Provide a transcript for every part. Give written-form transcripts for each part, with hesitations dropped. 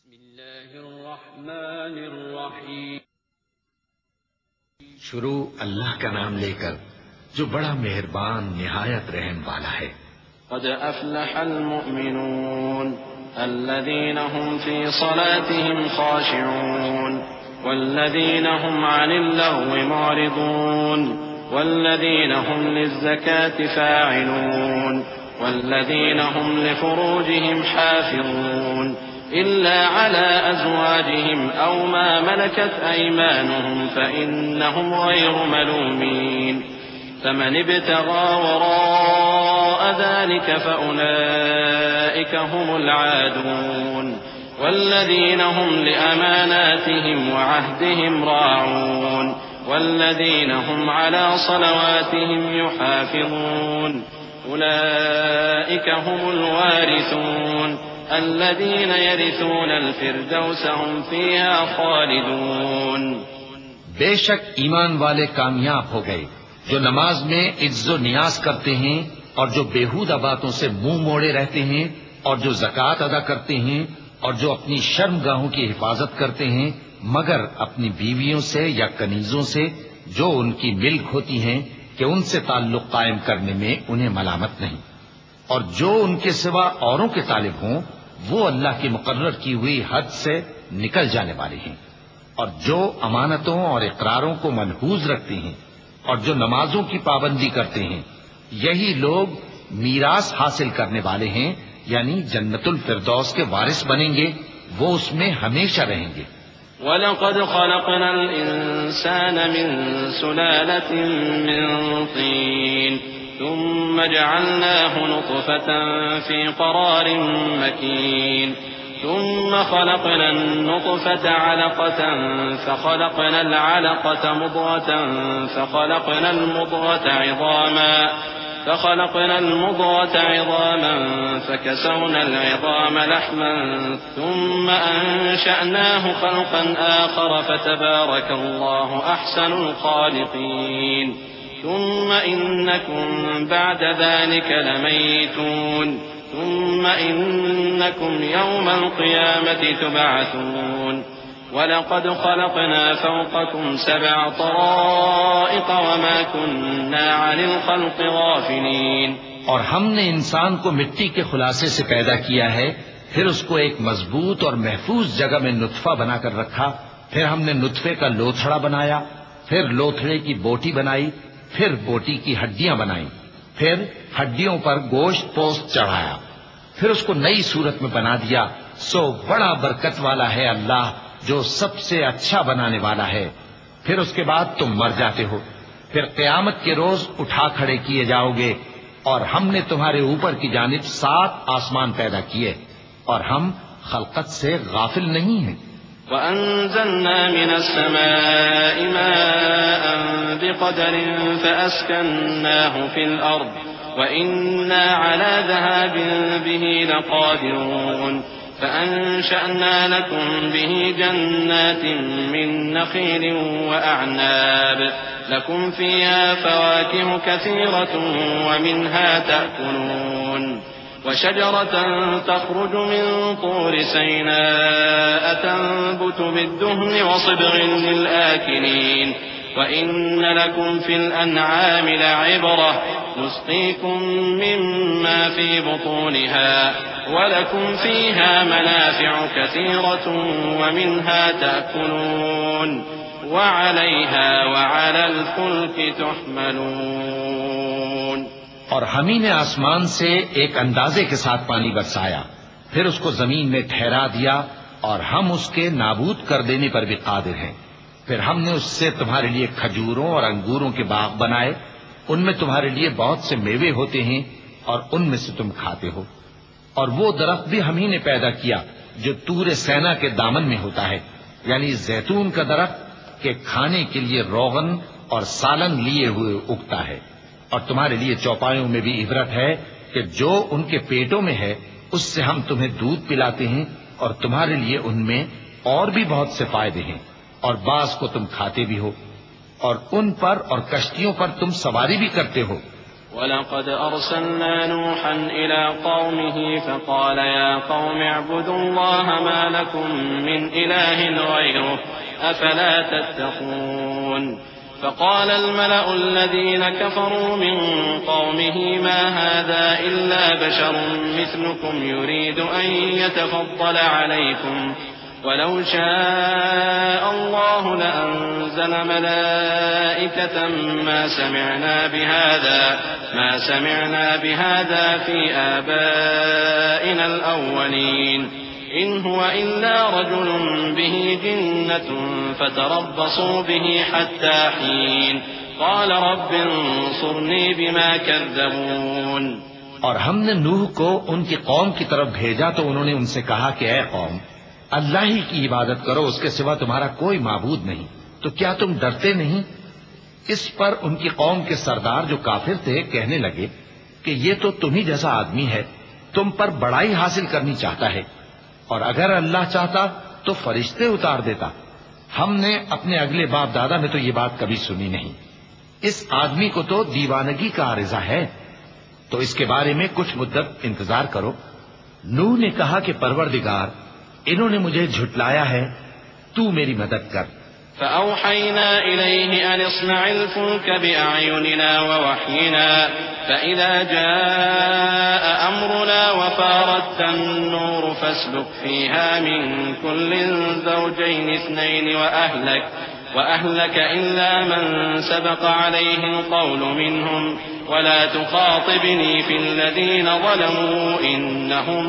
شروع اللہ کا نام لے کر جو بڑا مہربان نہایت رحم والا ہے۔ قد افلح المؤمنون الذين هم في صلاتهم خاشعون والذين هم عن اللغو معرضون والذين هم للزكاة فاعلون والذين هم لفروجهم حافظون إلا على أزواجهم أو ما ملكت أيمانهم فإنهم غير ملومين فمن ابتغى وراء ذلك فأولئك هم العادون والذين هم لأماناتهم وعهدهم راعون والذين هم على صلواتهم يحافظون أولئك هم الوارثون الذين يرثون الفردوس هم فيها خالدون۔ بے شک ایمان والے کامیاب ہو گئے جو نماز میں عز و نیاز کرتے ہیں اور جو بیہودہ باتوں سے منہ موڑے رہتے ہیں اور جو زکوٰۃ ادا کرتے ہیں اور جو اپنی شرمگاہوں کی حفاظت کرتے ہیں مگر اپنی بیویوں سے یا کنیزوں سے جو ان کی ملک ہوتی ہیں کہ ان سے تعلق قائم کرنے میں انہیں ملامت نہیں، اور جو ان کے سوا اوروں کے طالب ہوں وہ اللہ کی مقرر کی ہوئی حد سے نکل جانے والے ہیں، اور جو امانتوں اور اقراروں کو ملحوظ رکھتے ہیں اور جو نمازوں کی پابندی کرتے ہیں یہی لوگ میراث حاصل کرنے والے ہیں، یعنی جنت الفردوس کے وارث بنیں گے، وہ اس میں ہمیشہ رہیں گے۔ وَلَقَدْ خَلَقْنَا الْإِنسَانَ مِنْ سُلَالَةٍ مِنْ طِينٍ ثُمَّ جَعَلْنَاهُ نُطْفَةً فِي قَرَارٍ مَكِينٍ ثُمَّ خَلَقْنَا النُّطْفَةَ عَلَقَةً فَخَلَقْنَا الْعَلَقَةَ مُضْغَةً فخلقنا المضغة عظاما فكسونا العظام لحما ثم أنشأناه خلقا آخر فتبارك الله أحسن الخالقين ثم إنكم بعد ذلك لميتون ثم إنكم يوم القيامة تبعثون وَلَقَدْ خَلَقْنَا فَوْقَكُمْ سَبْعَ طَرَائِقَ وَمَا كُنَّا عَنِ الْخَلْقِ غَافِلِينَ۔ اور ہم نے انسان کو مٹی کے خلاصے سے پیدا کیا ہے، پھر اس کو ایک مضبوط اور محفوظ جگہ میں نطفہ بنا کر رکھا، پھر ہم نے نطفے کا لوتھڑا بنایا، پھر لوتھڑے کی بوٹی بنائی، پھر بوٹی کی ہڈیاں بنائیں، پھر ہڈیوں پر گوشت پوست چڑھایا، پھر اس کو نئی صورت میں بنا دیا۔ سو بڑا برکت والا ہے اللہ جو سب سے اچھا بنانے والا ہے۔ پھر اس کے بعد تم مر جاتے ہو، پھر قیامت کے روز اٹھا کھڑے کیے جاؤ گے، اور ہم نے تمہارے اوپر کی جانب 7 آسمان پیدا کیے، اور ہم خلقت سے غافل نہیں ہیں۔ وَأَنزَلْنَا مِنَ السَّمَاءِ مَاءً بِقَدَرٍ فَأَسْكَنَّاهُ فِي الْأَرْضِ وَإِنَّا عَلَى ذَهَابٍ بِهِ لَقَادِرُونَ فأنشأنا لكم به جنات من نخيل وأعناب لكم فيها فواكه كثيرة ومنها تأكلون وشجرة تخرج من طور سيناء تنبت بالدهن وصبغ للآكلين وإن لكم في الأنعام لعبرة نسقيكم مما في بطونها ولكم فيها منافع كثيرة ومنها تأكلون وعليها وعلى الفلك تحملون۔ اور ہم ہی نے آسمان سے ایک اندازے کے ساتھ پانی برسایا، پھر اس کو زمین میں ٹھہرا دیا، اور ہم اس کے نابود کر دینے پر بھی قادر ہیں۔ پھر ہم نے اس سے تمہارے لیے کھجوروں اور انگوروں کے باغ بنائے، ان میں تمہارے لیے بہت سے میوے ہوتے ہیں اور ان میں سے تم کھاتے ہو۔ اور وہ درخت بھی ہم ہی نے پیدا کیا جو طور سینا کے دامن میں ہوتا ہے، یعنی زیتون کا درخت کہ کھانے کے لیے روغن اور سالن لیے ہوئے اگتا ہے۔ اور تمہارے لیے چوپایوں میں بھی عبرت ہے کہ جو ان کے پیٹوں میں ہے اس سے ہم تمہیں دودھ پلاتے ہیں، اور تمہارے لیے ان میں اور بھی بہت سے فائدے ہیں، اور بعض کو تم کھاتے بھی ہو، اور ان پر اور کشتیوں پر تم سواری بھی کرتے ہو۔ وَلَقَدْ أَرْسَلْنَا نُوحًا إِلَىٰ قَوْمِهِ فَقَالَ يَا قَوْمِ اعْبُدُوا اللَّهَ مَا لَكُم مِّنْ إِلَٰهٍ غَيْرُهُ أَفَلَا تَتَّقُونَ فَقَالَ الْمَلَأُ الَّذِينَ كَفَرُوا مِن قَوْمِهِ مَا هَٰذَا إِلَّا بَشَرٌ مِّثْلُكُمْ يُرِيدُ أَن يَتَفَضَّلَ عَلَيْكُمْ وَلَوْ شَاءَ اللَّهُ لَأَنزَلَ مَلَائِكَةً مَّا سَمِعْنَا بِهَٰذَا فِي آبَائِنَا الْأَوَّلِينَ إِنْ هُوَ إِلَّا رَجُلٌ بِهِ جِنَّةٌ فَتَرَبَّصُوا بِهِ حَتَّىٰ حِينٍ قَالَ رَبِّ انصُرْنِي بِمَا كَذَّبُونِ۔ اور ہم نے نوح کو ان کی قوم کی طرف بھیجا تو انہوں نے ان سے کہا کہ اے قوم، اللہ ہی کی عبادت کرو، اس کے سوا تمہارا کوئی معبود نہیں، تو کیا تم ڈرتے نہیں؟ اس پر ان کی قوم کے سردار جو کافر تھے کہنے لگے کہ یہ تو تم ہی جیسا آدمی ہے، تم پر بڑائی حاصل کرنی چاہتا ہے، اور اگر اللہ چاہتا تو فرشتے اتار دیتا۔ ہم نے اپنے اگلے باپ دادا میں تو یہ بات کبھی سنی نہیں، اس آدمی کو تو دیوانگی کا عارضہ ہے، تو اس کے بارے میں کچھ مدت انتظار کرو۔ نوح نے کہا کہ پروردگار، انہوں نے مجھے جھٹلایا ہے، تو میری مدد کر۔ فأوحينا إليه أن اصنع الفلك بأعيننا ووحينا فإذا جاء أمرنا وفارت النور فاسلك فيها من كل زوجين اثنين وأهلك إلا من سبق عليه القول منهم ولا تخاطبني في الذين ظلموا إنهم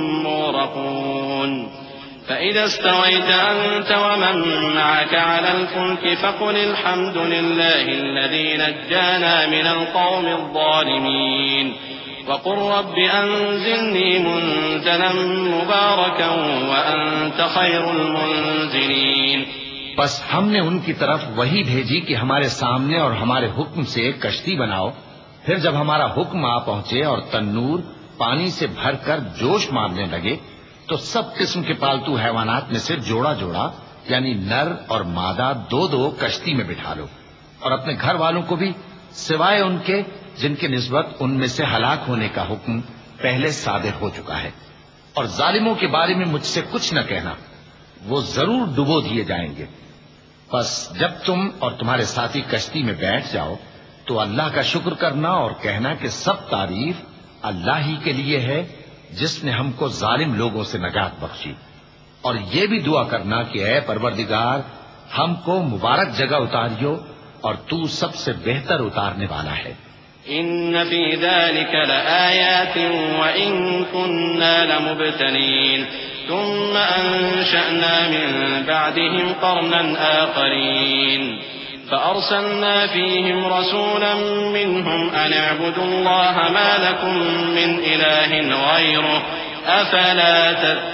مغرقون فإذا استويت أنت ومن معك على الفلك فقل الحمد لله الذي نجانا من القوم الظالمين وقل رب أنزلني منزلا مباركا وأنت خير المنزلين۔ بس ہم نے ان کی طرف وہی بھیجی کہ ہمارے سامنے اور ہمارے حکم سے ایک کشتی بناؤ، پھر جب ہمارا حکم آ پہنچے اور تنور پانی سے بھر کر جوش مارنے لگے تو سب قسم کے پالتو حیوانات میں سے جوڑا جوڑا یعنی نر اور مادہ دو دو کشتی میں بٹھا لو، اور اپنے گھر والوں کو بھی سوائے ان کے جن کی نسبت ان میں سے ہلاک ہونے کا حکم پہلے صادر ہو چکا ہے، اور ظالموں کے بارے میں مجھ سے کچھ نہ کہنا، وہ ضرور ڈبو دیے جائیں گے۔ بس جب تم اور تمہارے ساتھی کشتی میں بیٹھ جاؤ تو اللہ کا شکر کرنا اور کہنا کہ سب تعریف اللہ ہی کے لیے ہے جس نے ہم کو ظالم لوگوں سے نجات بخشی، اور یہ بھی دعا کرنا کہ اے پروردگار ہم کو مبارک جگہ اتاریو اور تو سب سے بہتر اتارنے والا ہے۔ إن في ذلك لآيات وإن كنا لمبتلين ثم أنشأنا من بعدهم قرنا آخرين فأرسلنا فيهم رسولا منهم أن اعبدوا الله ما لكم من إله غيره أفلا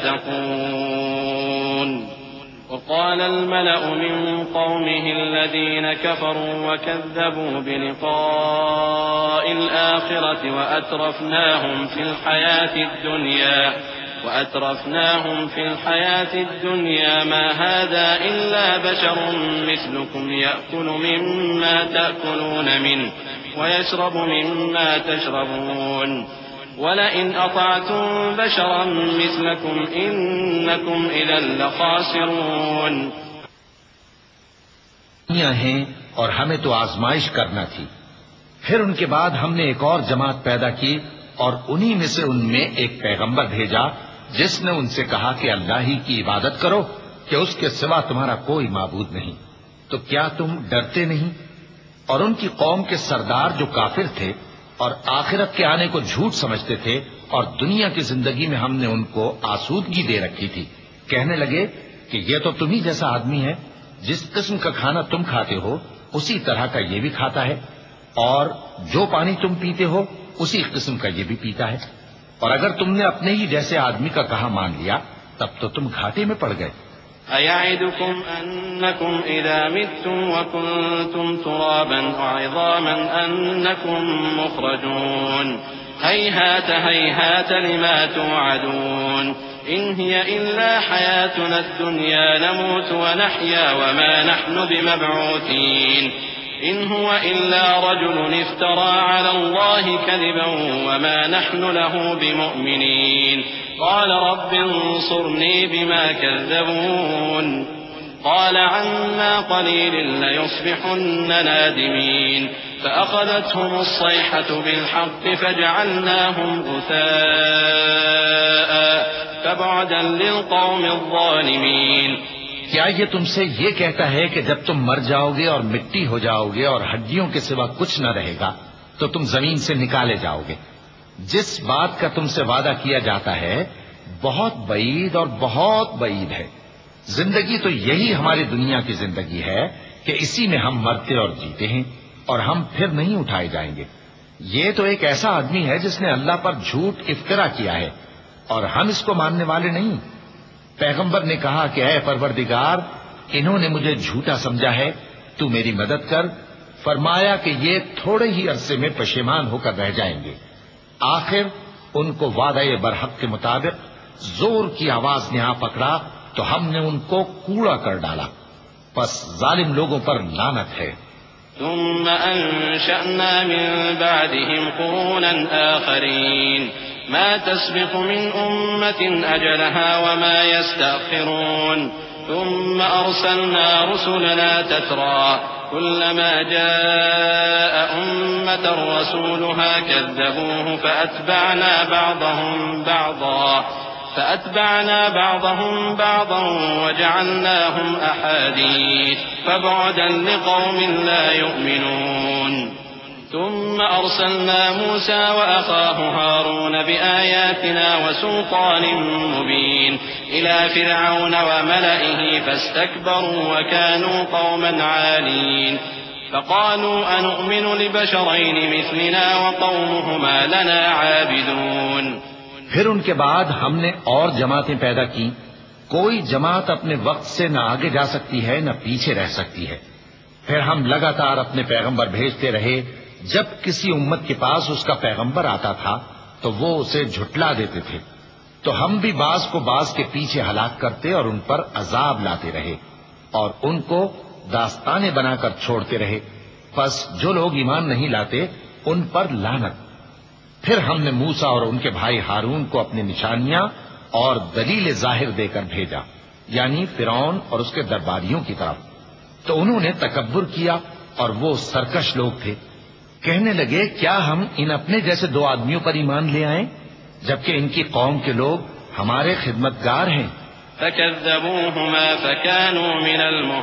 تتقون۔ وقال الملأ من قومه الذين كفروا وكذبوا بلقاء الآخرة وأترفناهم في الحياة الدنيا ما هذا إلا بشر مثلكم يأكل مما تأكلون منه ويشرب مما تشربون ولئن أطعتم بشرا مثلكم إنكم إذا لخاسرون۔ ہیں اور ہمیں تو آزمائش کرنا تھی، پھر ان کے بعد ہم نے ایک اور جماعت پیدا کی اور انہی میں سے ان میں ایک پیغمبر بھیجا جس نے ان سے کہا کہ اللہ ہی کی عبادت کرو کہ اس کے سوا تمہارا کوئی معبود نہیں، تو کیا تم ڈرتے نہیں؟ اور ان کی قوم کے سردار جو کافر تھے اور آخرت کے آنے کو جھوٹ سمجھتے تھے اور دنیا کی زندگی میں ہم نے ان کو آسودگی دے رکھی تھی، کہنے لگے کہ یہ تو تم ہی جیسا آدمی ہے، جس قسم کا کھانا تم کھاتے ہو اسی طرح کا یہ بھی کھاتا ہے، اور جو پانی تم پیتے ہو اسی قسم کا یہ بھی پیتا ہے، اور اگر تم نے اپنے ہی جیسے آدمی کا کہا مان لیا تب تو تم گھاٹے میں پڑ گئے۔ أَيَعِدُكُمْ أَنَّكُمْ إِذَا مِتُّمْ وَكُنْتُمْ تُرَابًا وَعِظَامًا أَنَّكُمْ مُخْرَجُونَ هَيْهَاتَ هَيْهَاتَ لِمَا تُوعَدُونَ إِنْ هِيَ إِلَّا حَيَاتُنَا الدُّنْيَا نَمُوتُ وَنَحْيَا وَمَا نَحْنُ بِمَبْعُوثِينَ إن هو إلا رجل افترى على الله كذبا وما نحن له بمؤمنين قال رب انصرني بما كذبون قال عما قليل ليصبحن نادمين فأخذتهم الصيحة بالحق فجعلناهم غثاء فبعدا للقوم الظالمين. کیا یہ تم سے یہ کہتا ہے کہ جب تم مر جاؤ گے اور مٹی ہو جاؤ گے اور ہڈیوں کے سوا کچھ نہ رہے گا تو تم زمین سے نکالے جاؤ گے؟ جس بات کا تم سے وعدہ کیا جاتا ہے بہت بعید اور بہت بعید ہے. زندگی تو یہی ہماری دنیا کی زندگی ہے کہ اسی میں ہم مرتے اور جیتے ہیں اور ہم پھر نہیں اٹھائے جائیں گے. یہ تو ایک ایسا آدمی ہے جس نے اللہ پر جھوٹ افطرا کیا ہے اور ہم اس کو ماننے والے نہیں. پیغمبر نے کہا کہ اے پروردگار انہوں نے مجھے جھوٹا سمجھا ہے تو میری مدد کر. فرمایا کہ یہ تھوڑے ہی عرصے میں پشیمان ہو کر رہ جائیں گے. آخر ان کو وعدہ برحق کے مطابق زور کی آواز نے آ پکڑا تو ہم نے ان کو کوڑا کر ڈالا. پس ظالم لوگوں پر لعنت ہے. ثم أنشأنا من بعدهم قرونا آخرين ما تسبق من أمة أجلها وما يستأخرون ثم أرسلنا رسلنا تترى كلما جاء أمة رسولها كذبوه فأتبعنا بعضهم بعضا وجعلناهم أحاديث فبعدا لقوم لا يؤمنون. ثم أرسلنا موسى وأخاه هارون بآياتنا وسلطان مبين إلى فرعون وملئه فاستكبروا وكانوا قوما عالين فقالوا أنؤمن لبشرين مثلنا وقومهما لنا عابدون. پھر ان کے بعد ہم نے اور جماعتیں پیدا کی. کوئی جماعت اپنے وقت سے نہ آگے جا سکتی ہے نہ پیچھے رہ سکتی ہے. پھر ہم لگاتار اپنے پیغمبر بھیجتے رہے. جب کسی امت کے پاس اس کا پیغمبر آتا تھا تو وہ اسے جھٹلا دیتے تھے تو ہم بھی بعض کو بعض کے پیچھے ہلاک کرتے اور ان پر عذاب لاتے رہے اور ان کو داستانیں بنا کر چھوڑتے رہے. پس جو لوگ ایمان نہیں لاتے ان پر لعنت. پھر ہم نے موسیٰ اور ان کے بھائی ہارون کو اپنی نشانیاں اور دلیل ظاہر دے کر بھیجا یعنی فرعون اور اس کے درباریوں کی طرف. تو انہوں نے تکبر کیا اور وہ سرکش لوگ تھے. کہنے لگے کیا ہم ان اپنے جیسے دو آدمیوں پر ایمان لے آئیں جبکہ ان کی قوم کے لوگ ہمارے خدمتگار ہیں. فكذبوهما فكانوا من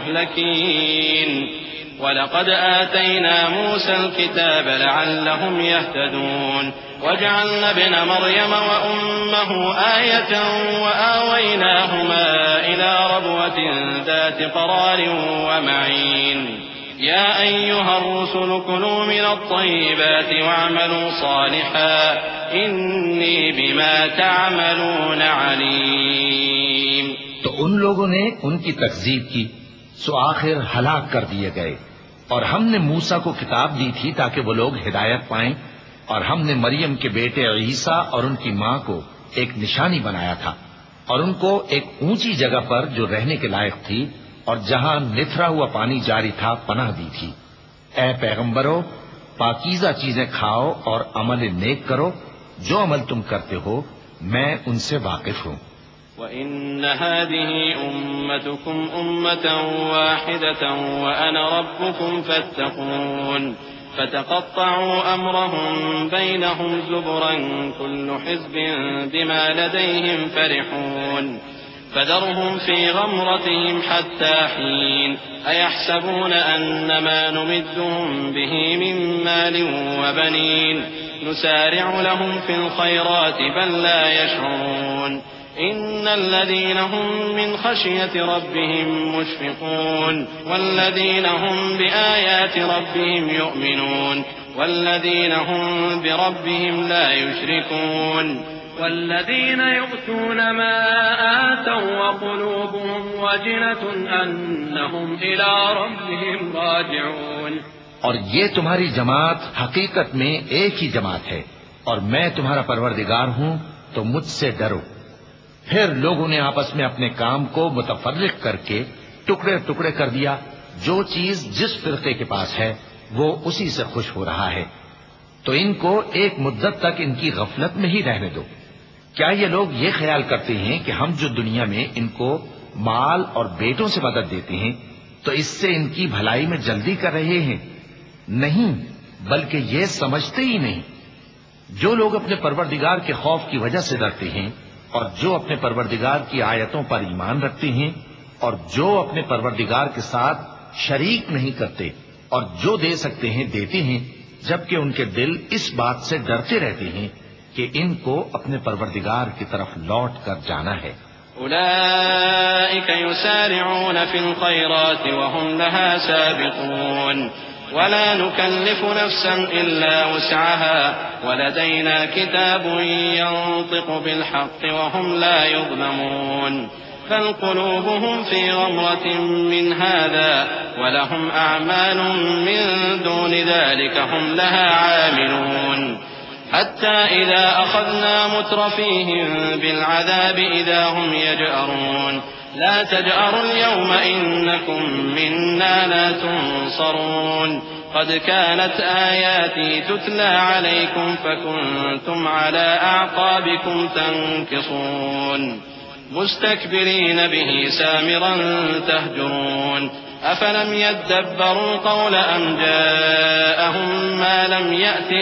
المهلكين وَلَقَدْ آتَيْنَا مُوسَى الْكِتَابَ لَعَلَّهُمْ يَهْتَدُونَ وَجَعَلْنَا ابْنَ مَرْيَمَ وَأُمَّهُ آيَةً وَآوَيْنَاهُمَا إِلَى رَبْوَةٍ ذَاتِ قَرَارٍ وَمَعِينٍ يَا أَيُّهَا الرُّسُلُ كُلُوا مِنَ الطَّيِّبَاتِ وَاعْمَلُوا صَالِحًا إِنِّي بِمَا تَعْمَلُونَ عَلِيمٌ. تو ان لوگوں نے ان کی تکذیب کی سو آخر ہلاک کر دیے گئے. اور ہم نے موسیٰ کو کتاب دی تھی تاکہ وہ لوگ ہدایت پائیں اور ہم نے مریم کے بیٹے عیسیٰ اور ان کی ماں کو ایک نشانی بنایا تھا اور ان کو ایک اونچی جگہ پر جو رہنے کے لائق تھی اور جہاں نتھرا ہوا پانی جاری تھا پناہ دی تھی. اے پیغمبرو پاکیزہ چیزیں کھاؤ اور عمل نیک کرو. جو عمل تم کرتے ہو میں ان سے واقف ہوں. وَإِنَّ هَذِهِ أُمَّتُكُمْ أُمَّةً وَاحِدَةً وَأَنَا رَبُّكُمْ فَاتَّقُونِ فَتَقَطَّعُوا أَمْرَهُمْ بَيْنَهُمْ زُبُرًا كُلُّ حِزْبٍ بِمَا لَدَيْهِمْ فَرِحُونَ فَذَرْهُمْ فِي غَمْرَتِهِمْ حَتَّى حِينٍ أَيَحْسَبُونَ أَنَّمَا نُمِدُّهُمْ بِهِ مِن مَّالٍ وَبَنِينَ نُسَارِعُ لَهُمْ فِي الْخَيْرَاتِ بَل لَّا يَشْعُرُونَ إن الذين هم من خشية ربهم مشفقون والذين هم بآيات ربهم يؤمنون والذين هم بربهم لا يشركون والذين يؤتون ما آتوا وقلوبهم وجلة أنهم إلى ربهم راجعون. اور یہ تمہاری جماعت حقیقت میں ایک ہی جماعت ہے اور میں تمہارا پروردگار ہوں تو مجھ سے ڈرو. پھر لوگوں نے آپس میں اپنے کام کو متفرق کر کے ٹکڑے ٹکڑے کر دیا. جو چیز جس فرقے کے پاس ہے وہ اسی سے خوش ہو رہا ہے، تو ان کو ایک مدت تک ان کی غفلت میں ہی رہنے دو۔ کیا یہ لوگ یہ خیال کرتے ہیں کہ ہم جو دنیا میں ان کو مال اور بیٹوں سے مدد دیتے ہیں تو اس سے ان کی بھلائی میں جلدی کر رہے ہیں؟ نہیں، بلکہ یہ سمجھتے ہی نہیں۔ جو لوگ اپنے پروردگار کے خوف کی وجہ سے ڈرتے ہیں اور جو اپنے پروردگار کی آیتوں پر ایمان رکھتے ہیں اور جو اپنے پروردگار کے ساتھ شریک نہیں کرتے اور جو دے سکتے ہیں دیتے ہیں، جبکہ ان کے دل اس بات سے ڈرتے رہتے ہیں کہ ان کو اپنے پروردگار کی طرف لوٹ کر جانا ہے۔ أولئك يسارعون في الخيرات وهم لها سابقون ولا نكلف نفسا إلا وسعها ولدينا كتاب ينطق بالحق وهم لا يظلمون بل قلوبهم في غمرة من هذا ولهم أعمال من دون ذلك هم لها عاملون حتى إذا أخذنا مترفيهم بالعذاب إذا هم يجأرون لا تجأروا اليوم إنكم منا لا تنصرون قد كانت آياتي تتلى عليكم فكنتم على أعقابكم تنكصون مستكبرين به سامرا تهجرون أفلم يدبروا القول أم جاءهم ما لم يأت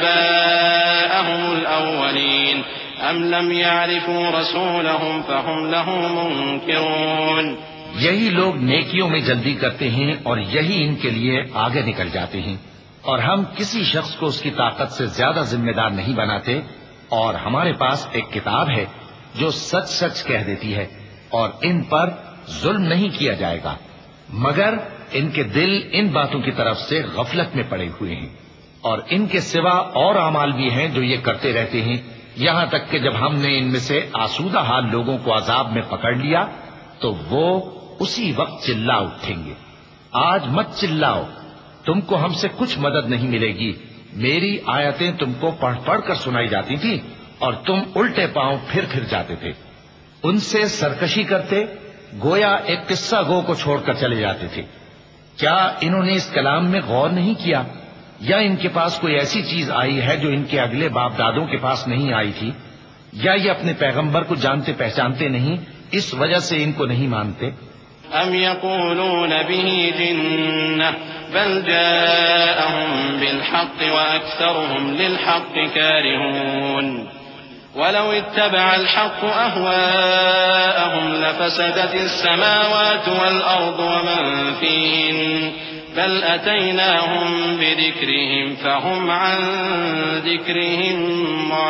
آباءهم الأولين أم لم يعرفوا رسولهم فهم له منكرون۔ یہی لوگ نیکیوں میں جلدی کرتے ہیں اور یہی ان کے لیے آگے نکل جاتے ہیں، اور ہم کسی شخص کو اس کی طاقت سے زیادہ ذمہ دار نہیں بناتے، اور ہمارے پاس ایک کتاب ہے جو سچ سچ کہہ دیتی ہے، اور ان پر ظلم نہیں کیا جائے گا، مگر ان کے دل ان باتوں کی طرف سے غفلت میں پڑے ہوئے ہیں، اور ان کے سوا اور اعمال بھی ہیں جو یہ کرتے رہتے ہیں، یہاں تک کہ جب ہم نے ان میں سے آسودہ حال لوگوں کو عذاب میں پکڑ لیا تو وہ اسی وقت چلا اٹھیں گے۔ آج مت چلاؤ، تم کو ہم سے کچھ مدد نہیں ملے گی، میری آیتیں تم کو پڑھ پڑھ کر سنائی جاتی تھی اور تم الٹے پاؤں پھر جاتے تھے، ان سے سرکشی کرتے، گویا ایک قصہ گو کو چھوڑ کر چلے جاتے تھے۔ کیا انہوں نے اس کلام میں غور نہیں کیا، یا ان کے پاس کوئی ایسی چیز آئی ہے جو ان کے اگلے باپ دادوں کے پاس نہیں آئی تھی، یا یہ اپنے پیغمبر کو جانتے پہچانتے نہیں اس وجہ سے ان کو نہیں مانتے؟ ام يقولون به جنة بل جاءهم بالحق واكثرهم للحق كارهون ولو اتبع الحق اهواءهم لفسدت السماوات والارض ومن فيهن بل اتيناهم بذكرهم فهم عن ذكرهم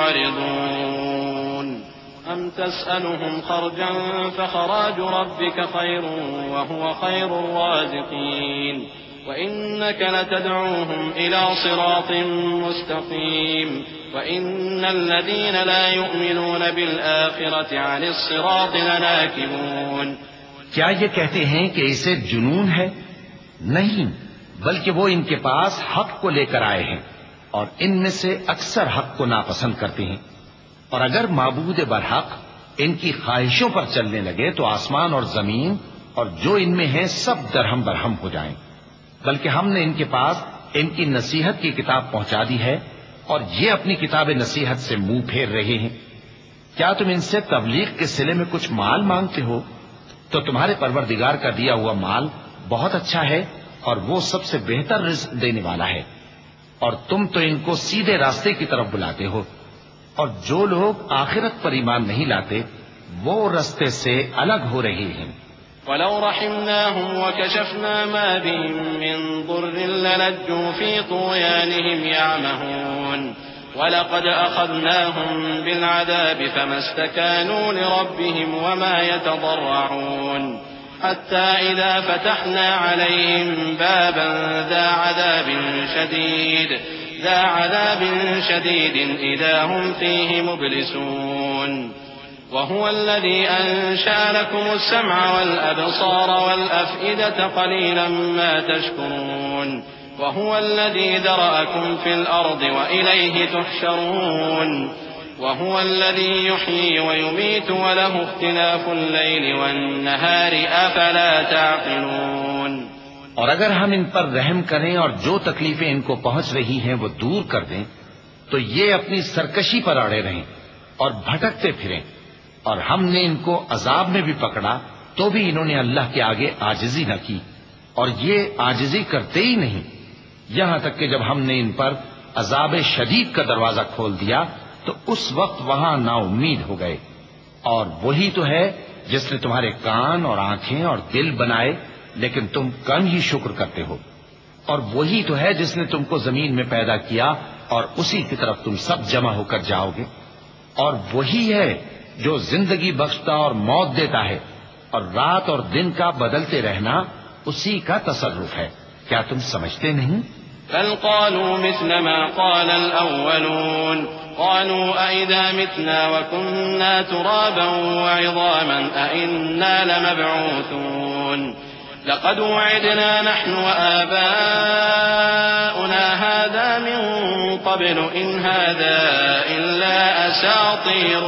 معرضون ام تسألهم خرجا فخراج ربك خير وهو خير الرازقين وإنك لتدعوهم إلى صراط مستقيم وإن الذين لا يؤمنون بالآخرة عن الصراط لناكبون۔ کیا یہ کہتے ہیں کہ اسے جنون ہے؟ نہیں، بلکہ وہ ان کے پاس حق کو لے کر آئے ہیں اور ان میں سے اکثر حق کو ناپسند کرتے ہیں، اور اگر معبود برحق ان کی خواہشوں پر چلنے لگے تو آسمان اور زمین اور جو ان میں ہیں سب درہم برہم ہو جائیں۔ بلکہ ہم نے ان کے پاس ان کی نصیحت کی کتاب پہنچا دی ہے اور یہ اپنی کتاب نصیحت سے منہ پھیر رہے ہیں۔ کیا تم ان سے تبلیغ کے صلے میں کچھ مال مانگتے ہو؟ تو تمہارے پروردگار کا دیا ہوا مال بہت اچھا ہے اور وہ سب سے بہتر رزق دینے والا ہے، اور تم تو ان کو سیدھے راستے کی طرف بلاتے ہو، اور جو لوگ آخرت پر ایمان نہیں لاتے وہ راستے سے الگ ہو رہے ہیں۔ ولو رحمناهم وكشفنا ما بهم من ضر للجوا في طغيانهم يعمهون ولقد أخذناهم بالعذاب فما استكانوا لربهم وما يتضرعون حتى إذا فتحنا عليهم بابا ذا عذاب شديد إذا هم فيه مبلسون وهو الذي أنشأ لكم السمع والأبصار والأفئدة قليلا ما تشكرون وهو الذي ذرأكم في الأرض وإليه تحشرون وهو الذي يحيي ويميت وله اختلاف الليل والنهار أفلا تعقلون۔ اور اگر ہم ان پر رحم کریں اور جو تکلیفیں ان کو پہنچ رہی ہیں وہ دور کر دیں تو یہ اپنی سرکشی پر اڑے رہیں اور بھٹکتے پھریں، اور ہم نے ان کو عذاب میں بھی پکڑا تو بھی انہوں نے اللہ کے آگے عاجزی نہ کی، اور یہ عاجزی کرتے ہی نہیں، یہاں تک کہ جب ہم نے ان پر عذاب شدید کا دروازہ کھول دیا تو اس وقت وہاں نا امید ہو گئے۔ اور وہی تو ہے جس نے تمہارے کان اور آنکھیں اور دل بنائے، لیکن تم کم ہی شکر کرتے ہو، اور وہی تو ہے جس نے تم کو زمین میں پیدا کیا اور اسی کی طرف تم سب جمع ہو کر جاؤ گے، اور وہی ہے جو زندگی بخشتا اور موت دیتا ہے، اور رات اور دن کا بدلتے رہنا اسی کا تصرف ہے، کیا تم سمجھتے نہیں؟ بل قالوا مثل ما قال الأولون قالوا أئذا متنا وكنا ترابا وعظاما أئنا لمبعوثون لقد وعدنا نحن وآباؤنا هذا من قبل إن هذا إلا أساطير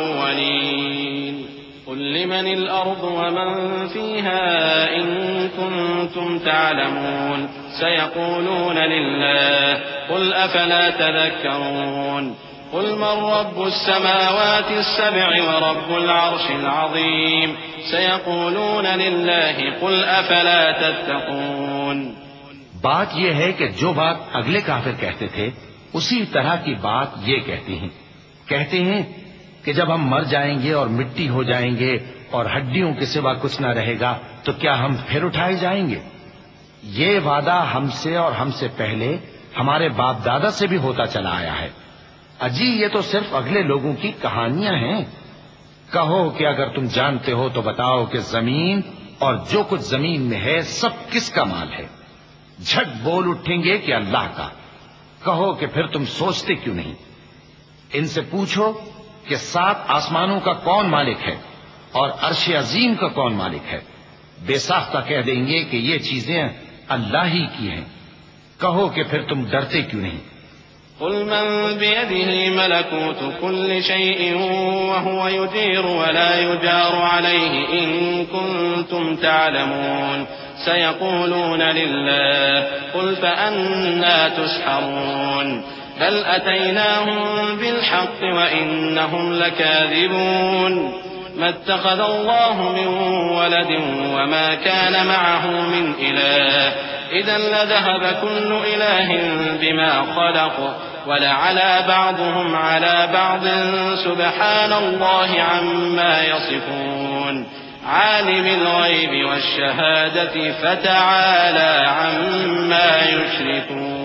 الأولين قل لمن الأرض ومن فيها إن كنتم تعلمون سيقولون لله قل أفلا تذكرون قل من رب السماوات السبع ورب العرش العظيم سيقولون لله قل أفلا تتقون۔ بات یہ ہے کہ جو بات اگلے کافر کہتے تھے اسی طرح کی بات یہ کہتے ہیں کہ جب ہم مر جائیں گے اور مٹی ہو جائیں گے اور ہڈیوں کے سوا کچھ نہ رہے گا تو کیا ہم پھر اٹھائے جائیں گے؟ یہ وعدہ ہم سے اور ہم سے پہلے ہمارے باپ دادا سے بھی ہوتا چلا آیا ہے، اجی یہ تو صرف اگلے لوگوں کی کہانیاں ہیں۔ کہو کہ اگر تم جانتے ہو تو بتاؤ کہ زمین اور جو کچھ زمین میں ہے سب کس کا مال ہے؟ جھٹ بول اٹھیں گے کہ اللہ کا۔ کہو کہ پھر تم سوچتے کیوں نہیں؟ ان سے پوچھو کہ 7 آسمانوں کا کون مالک ہے اور عرش عظیم کا کون مالک ہے؟ بے ساختہ کہہ دیں گے کہ یہ چیزیں اللہ ہی کی ہیں۔ کہو کہ پھر تم ڈرتے کیوں نہیں؟ قل من بيده ملكوت كل شيء وهو يجير ولا يجار عليه إن كنتم تعلمون سيقولون لله قل فأنا تسحرون بل أتيناهم بالحق وإنهم لكاذبون ما اتخذ الله من ولد وما كان معه من إله إذا لذهب كل إله بما خلق ولعلى بعضهم على بعض سبحان الله عما يصفون عالم الغيب والشهادة فتعالى عما يشركون۔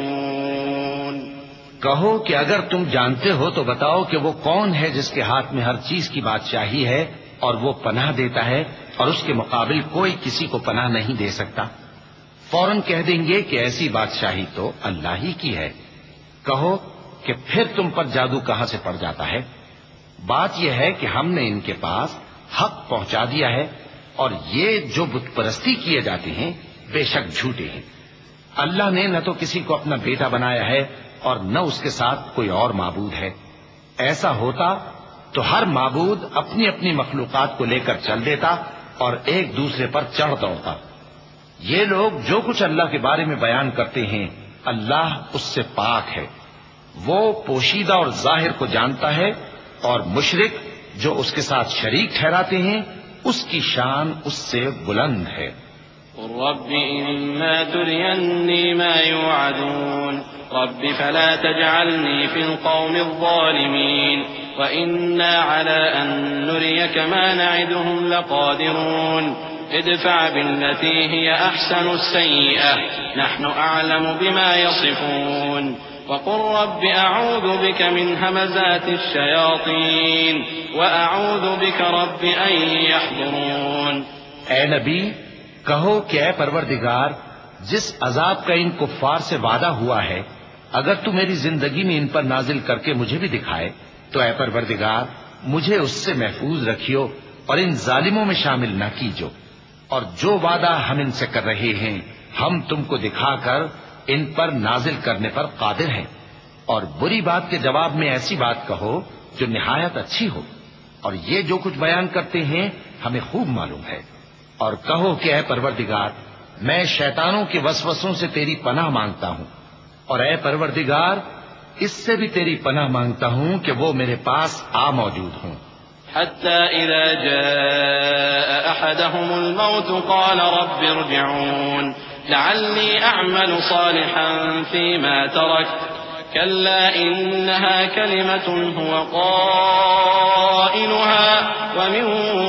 کہو کہ اگر تم جانتے ہو تو بتاؤ کہ وہ کون ہے جس کے ہاتھ میں ہر چیز کی بادشاہی ہے اور وہ پناہ دیتا ہے اور اس کے مقابل کوئی کسی کو پناہ نہیں دے سکتا؟ فوراً کہہ دیں گے کہ ایسی بادشاہی تو اللہ ہی کی ہے۔ کہو کہ پھر تم پر جادو کہاں سے پڑ جاتا ہے؟ بات یہ ہے کہ ہم نے ان کے پاس حق پہنچا دیا ہے، اور یہ جو بت پرستی کیے جاتے ہیں بے شک جھوٹے ہیں۔ اللہ نے نہ تو کسی کو اپنا بیٹا بنایا ہے اور نہ اس کے ساتھ کوئی اور معبود ہے۔ ایسا ہوتا تو ہر معبود اپنی اپنی مخلوقات کو لے کر چل دیتا اور ایک دوسرے پر چڑھ دوڑتا۔ یہ لوگ جو کچھ اللہ کے بارے میں بیان کرتے ہیں اللہ اس سے پاک ہے، وہ پوشیدہ اور ظاہر کو جانتا ہے، اور مشرک جو اس کے ساتھ شریک ٹھہراتے ہیں اس کی شان اس سے بلند ہے۔ رب إما تريني ما يوعدون رب فلا تجعلني في القوم الظالمين وإنا على أن نريك ما نعدهم لقادرون ادفع بالتي هي أحسن السيئة نحن أعلم بما يصفون وقل رب أعوذ بك من همزات الشياطين وأعوذ بك رب أن يحضرون۔ اے نبی کہو کہ اے پروردگار جس عذاب کا ان کفار سے وعدہ ہوا ہے اگر تو میری زندگی میں ان پر نازل کر کے مجھے بھی دکھائے تو اے پروردگار مجھے اس سے محفوظ رکھیو اور ان ظالموں میں شامل نہ کیجو، اور جو وعدہ ہم ان سے کر رہے ہیں ہم تم کو دکھا کر ان پر نازل کرنے پر قادر ہیں، اور بری بات کے جواب میں ایسی بات کہو جو نہایت اچھی ہو، اور یہ جو کچھ بیان کرتے ہیں ہمیں خوب معلوم ہے۔ اور کہو کہ اے پروردگار میں شیطانوں کے وسوسوں سے تیری پناہ مانگتا ہوں، اور اے پروردگار اس سے بھی تیری پناہ مانگتا ہوں کہ وہ میرے پاس آ موجود ہوں۔ حتى إذا جاء أحدهم الموت قال رب ارجعون لعلي أعمل صالحا فيما تركت كلا إنها كلمة هو قائلها ومن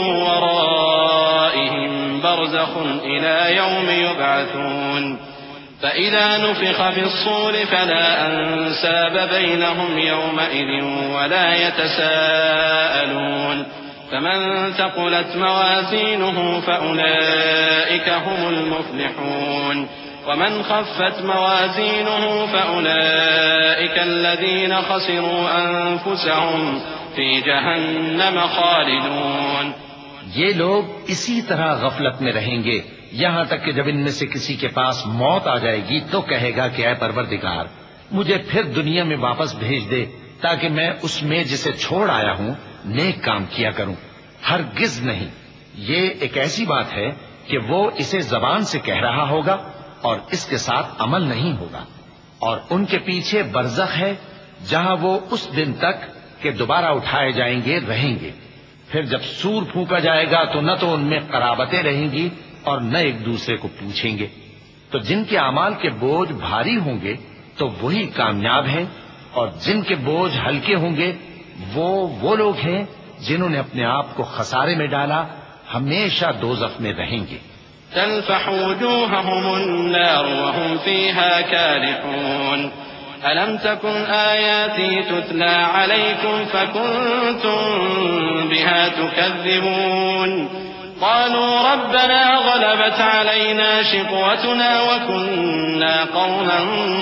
ورائهم برزخ إلى يوم يبعثون فإذا نفخ في الصور فلا أنساب بينهم يومئذ ولا يتساءلون فمن ثقلت موازينه فأولئك هم المفلحون ومن خفت موازينه فأولئك الذين خسروا أنفسهم في جهنم خالدون۔ یہ لوگ اسی طرح غفلت میں رہیں گے یہاں تک کہ جب ان میں سے کسی کے پاس موت آ جائے گی تو کہے گا کہ اے پروردگار مجھے پھر دنیا میں واپس بھیج دے تاکہ میں اس میں جسے چھوڑ آیا ہوں نیک کام کیا کروں۔ ہرگز نہیں، یہ ایک ایسی بات ہے کہ وہ اسے زبان سے کہہ رہا ہوگا اور اس کے ساتھ عمل نہیں ہوگا، اور ان کے پیچھے برزخ ہے جہاں وہ اس دن تک کہ دوبارہ اٹھائے جائیں گے رہیں گے۔ پھر جب سور پھونکا جائے گا تو نہ تو ان میں قرابتیں رہیں گی اور نہ ایک دوسرے کو پوچھیں گے۔ تو جن کے اعمال کے بوجھ بھاری ہوں گے تو وہی کامیاب ہیں، اور جن کے بوجھ ہلکے ہوں گے وہ لوگ ہیں جنہوں نے اپنے آپ کو خسارے میں ڈالا، ہمیشہ دوزخ میں رہیں گے۔ تلفح وجوههم النار وهم فيها كالحون ألم تكن آياتي تتلى عليكم فكنتم بها تكذبون قالوا ربنا غلبت علينا شقوتنا وكنا قوما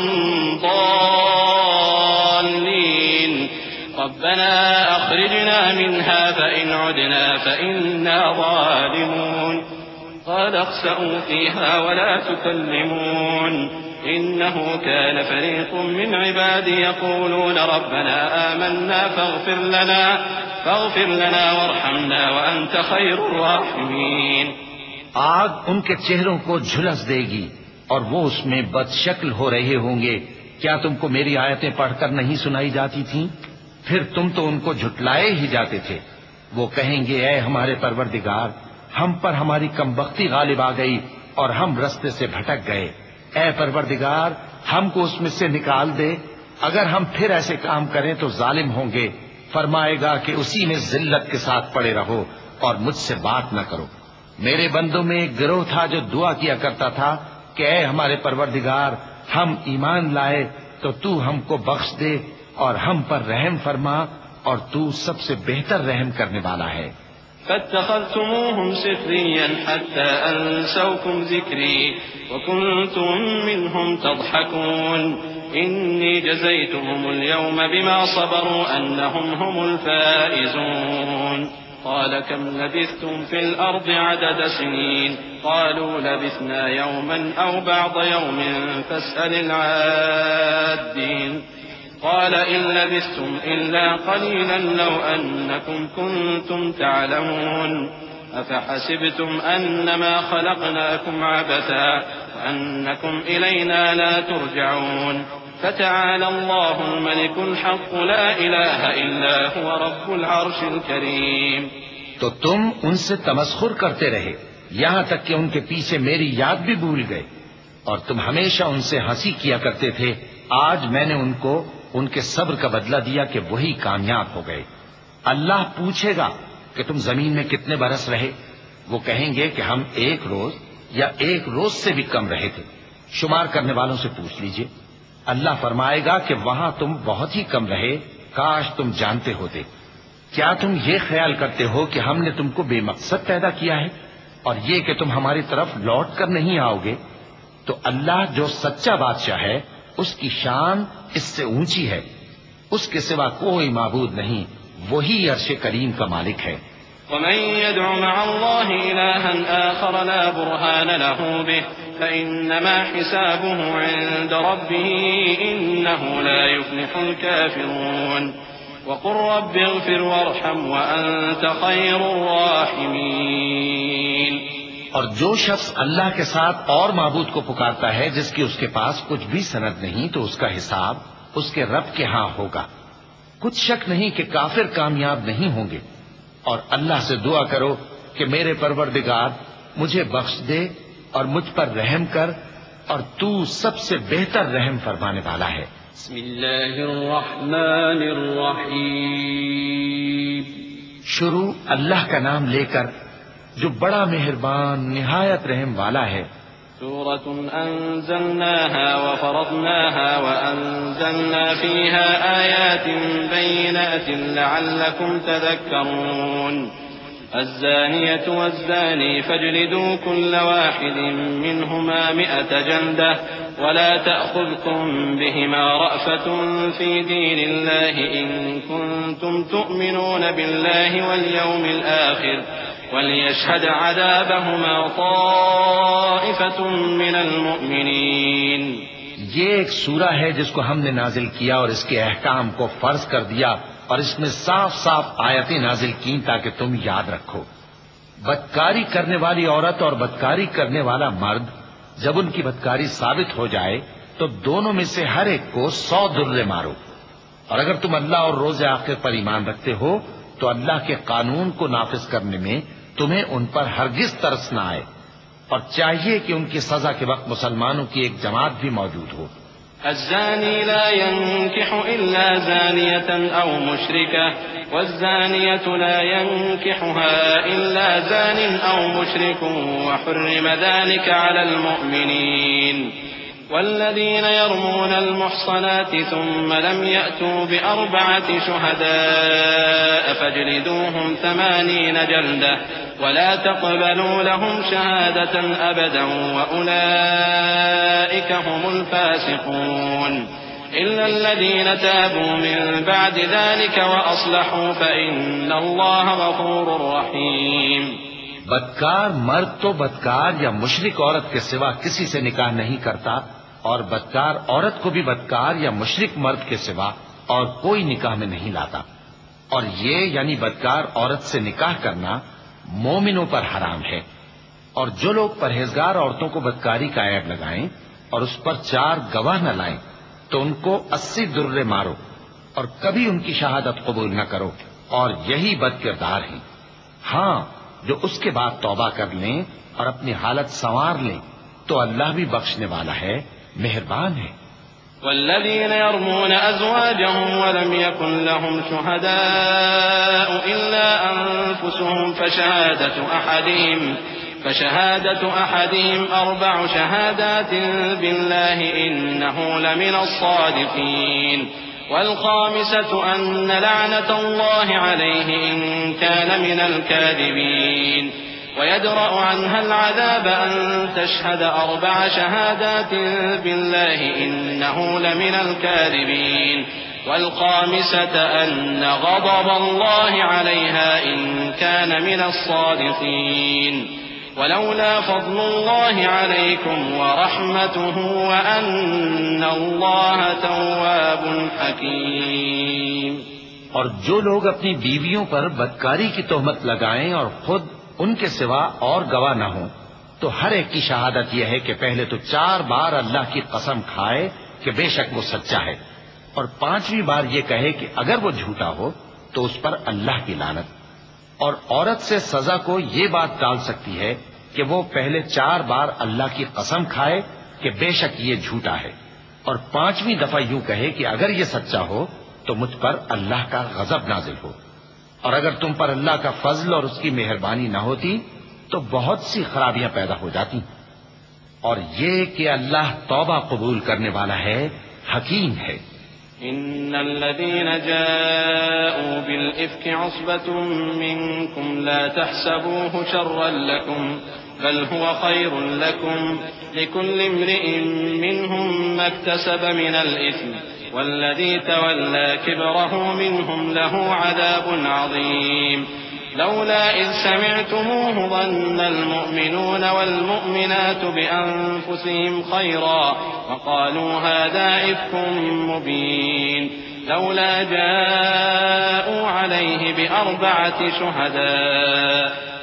ضالين ربنا أخرجنا منها فإن عدنا فإنا ظالمون قال اخسئوا فيها ولا تكلمون إنه كان فريق من عبادي يقولون ربنا آمنا فاغفر لنا وارحمنا وأنت خير الراحمين۔ آگ ان کے چہروں کو جھلس دے گی اور وہ اس میں بد شکل ہو رہے ہوں گے۔ کیا تم کو میری آیتیں پڑھ کر نہیں سنائی جاتی تھیں؟ پھر تم تو ان کو جھٹلائے ہی جاتے تھے۔ وہ کہیں گے اے ہمارے پروردگار ہم پر ہماری کمبختی غالب آ گئی اور ہم رستے سے بھٹک گئے، اے پروردگار ہم کو اس میں سے نکال دے، اگر ہم پھر ایسے کام کریں تو ظالم ہوں گے۔ فرمائے گا کہ اسی میں ذلت کے ساتھ پڑے رہو اور مجھ سے بات نہ کرو۔ میرے بندوں میں ایک گروہ تھا جو دعا کیا کرتا تھا کہ اے ہمارے پروردگار ہم ایمان لائے تو تو ہم کو بخش دے اور ہم پر رحم فرما، اور تو سب سے بہتر رحم کرنے والا ہے۔ فاتخذتموهم سخريا حتى أنسوكم ذكري وكنتم منهم تضحكون إني جزيتهم اليوم بما صبروا أنهم هم الفائزون قال كم لبثتم في الأرض عدد سنين قالوا لبثنا يوما أو بعض يوم فاسأل العادين قال إن لبثتم إلا قليلا لو أنكم كنتم تعلمون أفحسبتم أنما خلقناكم عبثا وأنكم إلينا لا ترجعون فتعالى الله الملك الحق لا إله إلا هو رب العرش الكريم۔ تو تم ان سے تمسخر کرتے رہے یہاں تک کہ ان کے پیچھے میری یاد بھی بھول گئے، اور تم ہمیشہ ان سے ہنسی کیا کرتے تھے۔ آج میں نے ان کو ان کے صبر کا بدلہ دیا کہ وہی کامیاب ہو گئے۔ اللہ پوچھے گا کہ تم زمین میں کتنے برس رہے؟ وہ کہیں گے کہ ہم ایک روز یا ایک روز سے بھی کم رہے تھے، شمار کرنے والوں سے پوچھ لیجئے۔ اللہ فرمائے گا کہ وہاں تم بہت ہی کم رہے، کاش تم جانتے ہوتے۔ کیا تم یہ خیال کرتے ہو کہ ہم نے تم کو بے مقصد پیدا کیا ہے اور یہ کہ تم ہماری طرف لوٹ کر نہیں آؤ گے؟ تو اللہ جو سچا بادشاہ ہے اس کی شان اس سے اونچی ہے، اس کے سوا کوئی معبود نہیں، وہی عرش کریم کا مالک ہے۔ ومن يدع مع الله إلها آخر لا برهان له به فإنما حسابه عند ربه إنه لا يفلح الكافرون وقل رب اغفر وارحم وأنت خير الراحمين۔ اور جو شخص اللہ کے ساتھ اور معبود کو پکارتا ہے جس کی اس کے پاس کچھ بھی سند نہیں تو اس کا حساب اس کے رب کے ہاں ہوگا۔ کچھ شک نہیں کہ کافر کامیاب نہیں ہوں گے، اور اللہ سے دعا کرو کہ میرے پروردگار مجھے بخش دے اور مجھ پر رحم کر، اور تو سب سے بہتر رحم فرمانے والا ہے۔ بسم اللہ الرحمن الرحیم۔ شروع اللہ کا نام لے کر جو بڑا مہربان نہایت رحم والا ہے۔ سورة أنزلناها وفرضناها وأنزلنا فيها آيات بينات لعلكم تذكرون۔ الزانية والزاني فاجلدوا كل واحد منهما 100 جلدة ولا تأخذكم بهما رأفة في دين الله إن كنتم تؤمنون بالله واليوم الآخر وليشهد عذابهما طائفة من المؤمنين۔ یہ ایک سورہ ہے جس کو ہم نے نازل کیا اور اس کے احکام کو فرض کر دیا، اور اس میں صاف صاف آیتیں نازل کی تاکہ تم یاد رکھو۔ بدکاری کرنے والی عورت اور بدکاری کرنے والا مرد جب ان کی بدکاری ثابت ہو جائے تو دونوں میں سے ہر ایک کو 100 درے مارو، اور اگر تم اللہ اور روز آخر پر ایمان رکھتے ہو تو اللہ کے قانون کو نافذ کرنے میں تمہیں ان پر ہرگز ترس نہ آئے، اور چاہیے کہ ان کی سزا کے وقت مسلمانوں کی ایک جماعت بھی موجود ہو۔ الزاني لا ينكح إلا زانية أو مشركة والزانية لا ينكحها إلا زان أو مشرك وحرم ذلك على المؤمنين والذين يرمون المحصنات ثم لم يأتوا ب4 شهداء فاجلدوهم 80 جلدة ولا تقبلوا لهم شهادة أبدا وأولئك هم الفاسقون إلا الذين تابوا من بعد ذلك وأصلحوا فإن الله غفور رحيم۔ بدکار مرد تو بدکار یا مشرک عورت کے سوا کسی سے نکاح نہیں کرتا، اور بدکار عورت کو بھی بدکار یا مشرک مرد کے سوا اور کوئی نکاح میں نہیں لاتا، اور یہ یعنی بدکار عورت سے نکاح کرنا مومنوں پر حرام ہے۔ اور جو لوگ پرہیزگار عورتوں کو بدکاری کا عیب لگائیں اور اس پر 4 گواہ نہ لائیں تو ان کو 80 درے مارو، اور کبھی ان کی شہادت قبول نہ کرو، اور یہی بد کردار ہیں۔ ہاں، جو اس کے بعد توبہ کر لیں اور اپنی حالت سنوار لیں تو اللہ بھی بخشنے والا ہے، مہربان ہے۔ والذين يرمون أزواجهم ولم يكن لهم شهداء إلا أنفسهم فشهادة أحدهم 4 شهادات بالله إنه لمن الصادقين والخامسة أن لعنة الله عليه إن كان من الكاذبين ويدرأ عنها العذاب أن تشهد 4 شهادات بالله إنه لمن الكاذبين والخامسة أن غضب الله عليها إن كان من الصادقين ولولا فضل الله عليكم ورحمته وأن الله تواب حكيم۔ اور جو لوگ اپنی بیویوں پر بدکاری کی تہمت لگائیں اور خود ان کے سوا اور گواہ نہ ہوں تو ہر ایک کی شہادت یہ ہے کہ پہلے تو 4 بار اللہ کی قسم کھائے کہ بے شک وہ سچا ہے، اور 5ویں بار یہ کہے کہ اگر وہ جھوٹا ہو تو اس پر اللہ کی لعنت۔ اور عورت سے سزا کو یہ بات ٹال سکتی ہے کہ وہ پہلے 4 بار اللہ کی قسم کھائے کہ بے شک یہ جھوٹا ہے، اور 5ویں دفعہ یوں کہے کہ اگر یہ سچا ہو تو مجھ پر اللہ کا غضب نازل ہو۔ اور اگر تم پر اللہ کا فضل اور اس کی مہربانی نہ ہوتی تو بہت سی خرابیاں پیدا ہو جاتی۔ اور یہ کہ اللہ توبہ قبول کرنے والا ہے، حکیم ہے۔ إن الذين جاءوا بالإفك عصبة منكم لا تحسبوه شرا لكم بل هو خير لكم لكل امرئ منهم ما اكتسب من الإثم والذي تولى كبره منهم له عذاب عظيم لولا إذ سمعتموه ظن المؤمنون والمؤمنات بأنفسهم خيرا وقالوا هذا إفك مبين لولا جاءوا عليه ب4 شهداء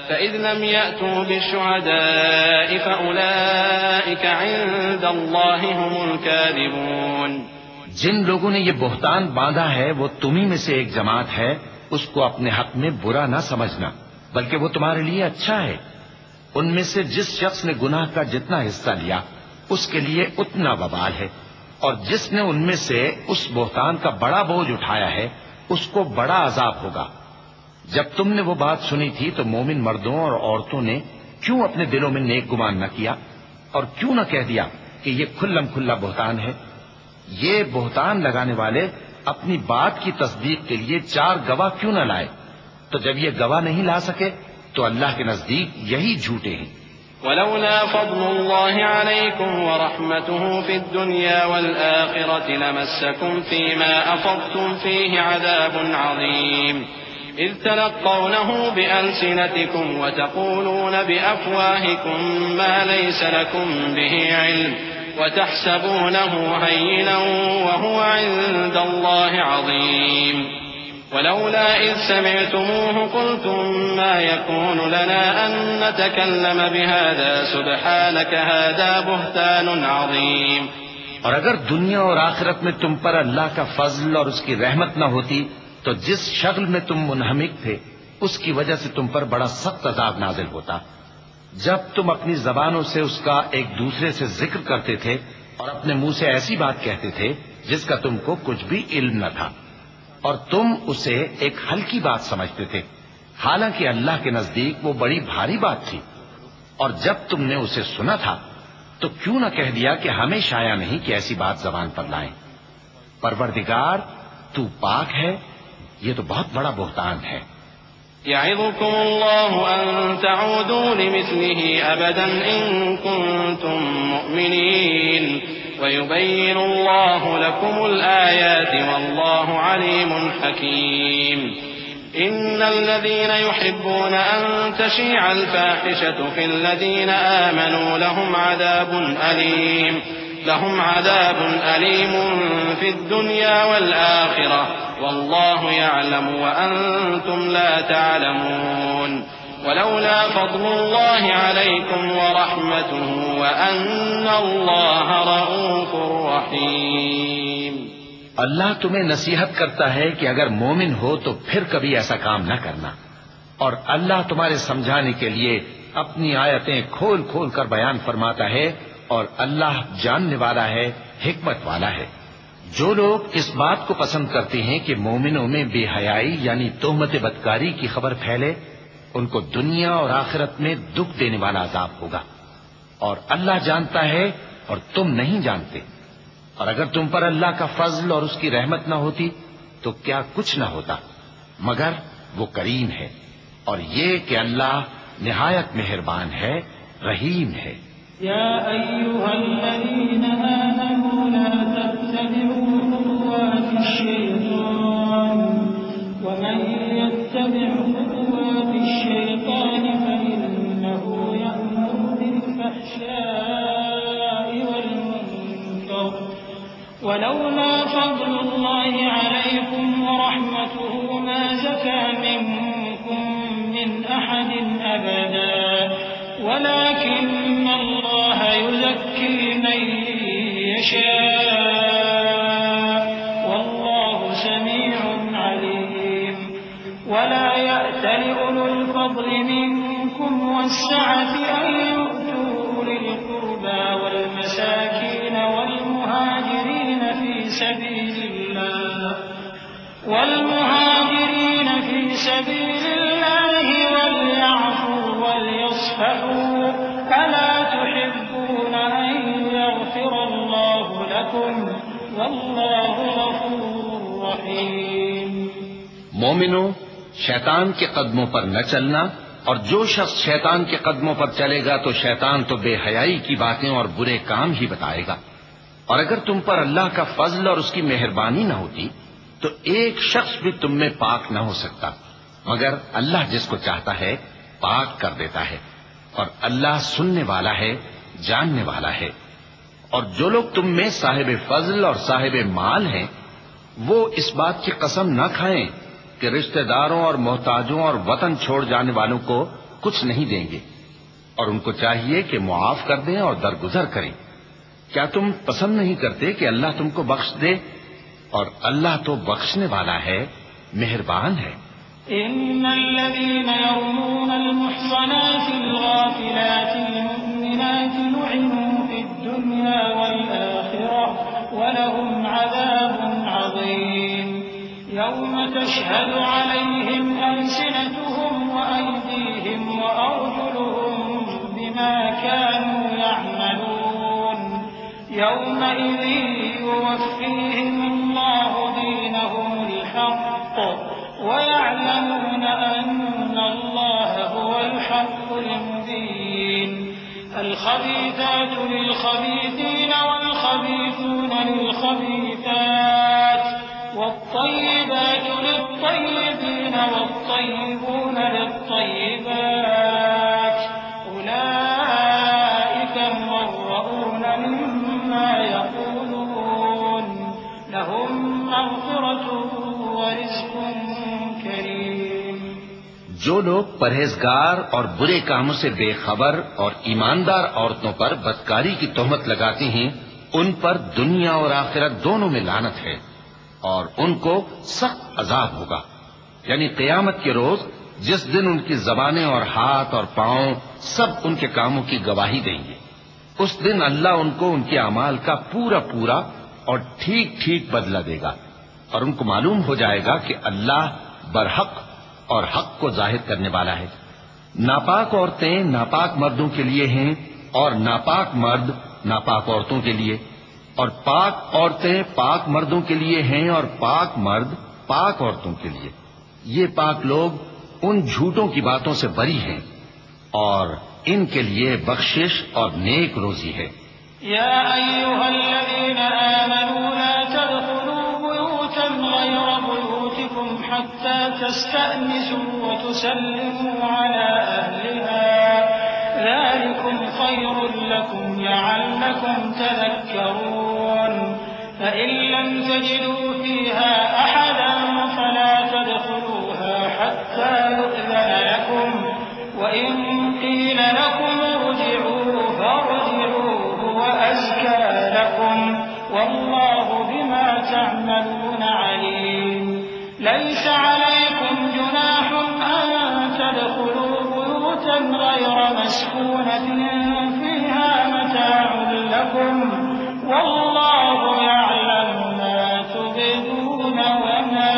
فإذ لم يأتوا بالشهداء فأولئك عند الله هم الكاذبون. جن لوگوں نے یہ بہتان باندھا ہے وہ تمہیں میں سے ایک جماعت ہے، اس کو اپنے حق میں برا نہ سمجھنا، بلکہ وہ تمہارے لیے اچھا ہے. ان میں سے جس شخص نے گناہ کا جتنا حصہ لیا اس کے لیے اتنا وبال ہے، اور جس نے ان میں سے اس بہتان کا بڑا بوجھ اٹھایا ہے اس کو بڑا عذاب ہوگا. جب تم نے وہ بات سنی تھی تو مومن مردوں اور عورتوں نے کیوں اپنے دلوں میں نیک گمان نہ کیا اور کیوں نہ کہہ دیا کہ یہ کھلم کھلا بہتان ہے؟ یہ بہتان لگانے والے اپنی بات کی تصدیق کے لیے 4 گواہ کیوں نہ لائے؟ تو جب یہ گواہ نہیں لا سکے تو اللہ کے نزدیک یہی جھوٹے ہیں. ولولا فضل الله عليكم ورحمته في الدنيا والآخرة لمسكم فيما أفضتم فيه عذاب عظيم إذ تلقونه بألسنتكم وتقولون بأفواهكم ما ليس لكم به علم وتحسبونه هينا وهو عند الله عظيم. ولولا إذ سمعتموه قلتم ما يكون لنا أن نتكلم بهذا سبحانك هذا بهتان عظيم. اور اگر دنیا اور آخرت میں تم پر اللہ کا فضل اور اس کی رحمت نہ ہوتی تو جس شغل میں تم منہمک تھے اس کی وجہ سے تم پر بڑا سخت عذاب نازل ہوتا. جب تم اپنی زبانوں سے اس کا ایک دوسرے سے ذکر کرتے تھے اور اپنے منہ سے ایسی بات کہتے تھے جس کا تم کو کچھ بھی علم نہ تھا، اور تم اسے ایک ہلکی بات سمجھتے تھے، حالانکہ اللہ کے نزدیک وہ بڑی بھاری بات تھی. اور جب تم نے اسے سنا تھا تو کیوں نہ کہہ دیا کہ ہمیں شایع نہیں کہ ایسی بات زبان پر لائیں. پروردگار تو پاک ہے، یہ تو بہت بڑا بہتان ہے. يعظكم الله أن تعودوا لمثله أبدا إن كنتم مؤمنين ويبين الله لكم الآيات والله عليم حكيم. إن الذين يحبون أن تشيع الفاحشة في الذين آمنوا لهم عذاب أليم في الدنيا والآخرة والله يعلم وأنتم لا تعلمون. ولولا فضل الله عليكم ورحمته وأن الله رؤوف رحيم. اللہ تمہیں نصیحت کرتا ہے کہ اگر مومن ہو تو پھر کبھی ایسا کام نہ کرنا، اور اللہ تمہارے سمجھانے کے لیے اپنی آیتیں کھول کھول کر بیان فرماتا ہے، اور اللہ جاننے والا ہے، حکمت والا ہے. جو لوگ اس بات کو پسند کرتے ہیں کہ مومنوں میں بے حیائی یعنی تہمت بدکاری کی خبر پھیلے، ان کو دنیا اور آخرت میں دکھ دینے والا عذاب ہوگا، اور اللہ جانتا ہے اور تم نہیں جانتے. اور اگر تم پر اللہ کا فضل اور اس کی رحمت نہ ہوتی تو کیا کچھ نہ ہوتا، مگر وہ کریم ہے، اور یہ کہ اللہ نہایت مہربان ہے، رحیم ہے. يا أيها الذين آمنوا لا تتبعوا خطوات الشيطان ومن يتبع خطوات الشيطان فإنه يأمر بالفحشاء والمنكر ولولا فضل الله عليكم ورحمته ما زكى منكم من أحد أبدا ولكن الله يزكي من يشاء والله سميع عليم. ولا يأتل أولو الفضل منكم والسعة أن يؤتوا أولي القربى والمساكين والمهاجرين في سبيل الله وليعفوا وليصفحوا ألا تحبون أن يغفر الله لكم والله غفور رحيم. مومنو، شیطان کے قدموں پر نہ چلنا، اور جو شخص شیطان کے قدموں پر چلے گا تو شیطان تو بے حیائی کی باتیں اور برے کام ہی بتائے گا. اور اگر تم پر اللہ کا فضل اور اس کی مہربانی نہ ہوتی تو ایک شخص بھی تم میں پاک نہ ہو سکتا، مگر اللہ جس کو چاہتا ہے پاک کر دیتا ہے، اور اللہ سننے والا ہے، جاننے والا ہے. اور جو لوگ تم میں صاحب فضل اور صاحب مال ہیں وہ اس بات کی قسم نہ کھائیں کہ رشتہ داروں اور محتاجوں اور وطن چھوڑ جانے والوں کو کچھ نہیں دیں گے، اور ان کو چاہیے کہ معاف کر دیں اور درگزر کریں۔ کیا تم پسند نہیں کرتے کہ اللہ تم کو بخش دے؟ اور اللہ تو بخشنے والا ہے، مہربان ہے۔ إن الذين يرمون المحصنات الغافلات المؤمنات لعنوا في الدنيا والآخرة ولهم عذاب عظيم يوم تشهد عليهم ألسنتهم وأيديهم وأرجلهم بما كانوا يعملون يومئذ يوفيهم الله دينهم الحق ويعلمون أن الله هو الحق المبين الخبيثات للخبيثين والخبيثون للخبيثات والطيبات للطيبين والطيبون للطيبات أولئك مبرؤون مما يقولون لهم مغفرة ورزق کریم۔ جو لوگ پرہیزگار اور برے کاموں سے بے خبر اور ایماندار عورتوں پر بدکاری کی تہمت لگاتے ہیں، ان پر دنیا اور آخرت دونوں میں لعنت ہے، اور ان کو سخت عذاب ہوگا، یعنی قیامت کے روز جس دن ان کی زبانیں اور ہاتھ اور پاؤں سب ان کے کاموں کی گواہی دیں گے۔ اس دن اللہ ان کو ان کے اعمال کا پورا پورا اور ٹھیک ٹھیک بدلہ دے گا، اور ان کو معلوم ہو جائے گا کہ اللہ برحق اور حق کو ظاہر کرنے والا ہے۔ ناپاک عورتیں ناپاک مردوں کے لیے ہیں، اور ناپاک مرد ناپاک عورتوں کے لیے، اور پاک عورتیں پاک مردوں کے لیے ہیں، اور پاک مرد پاک عورتوں کے لیے۔ یہ پاک لوگ ان جھوٹوں کی باتوں سے بری ہیں، اور ان کے لیے بخشش اور نیک روزی ہے۔ یا ایھا الذین آمنوا لا تدخلوا بيوتا غير بيوتكم حتى تستأنسوا وتسلموا على أهلها ذلكم خير لكم لعلكم تذكرون فإن لم تجدوا فيها أحدا فلا تدخلوها حتى يؤذن لكم وإن قيل لكم ارجعوا فارجعوا هو أزكى لكم والله بما تعملون عليم ليس عليكم جناح أن تدخلوا بيوتا غير مسكونة فيها متاع لكم والله يعلم ما تبدون وما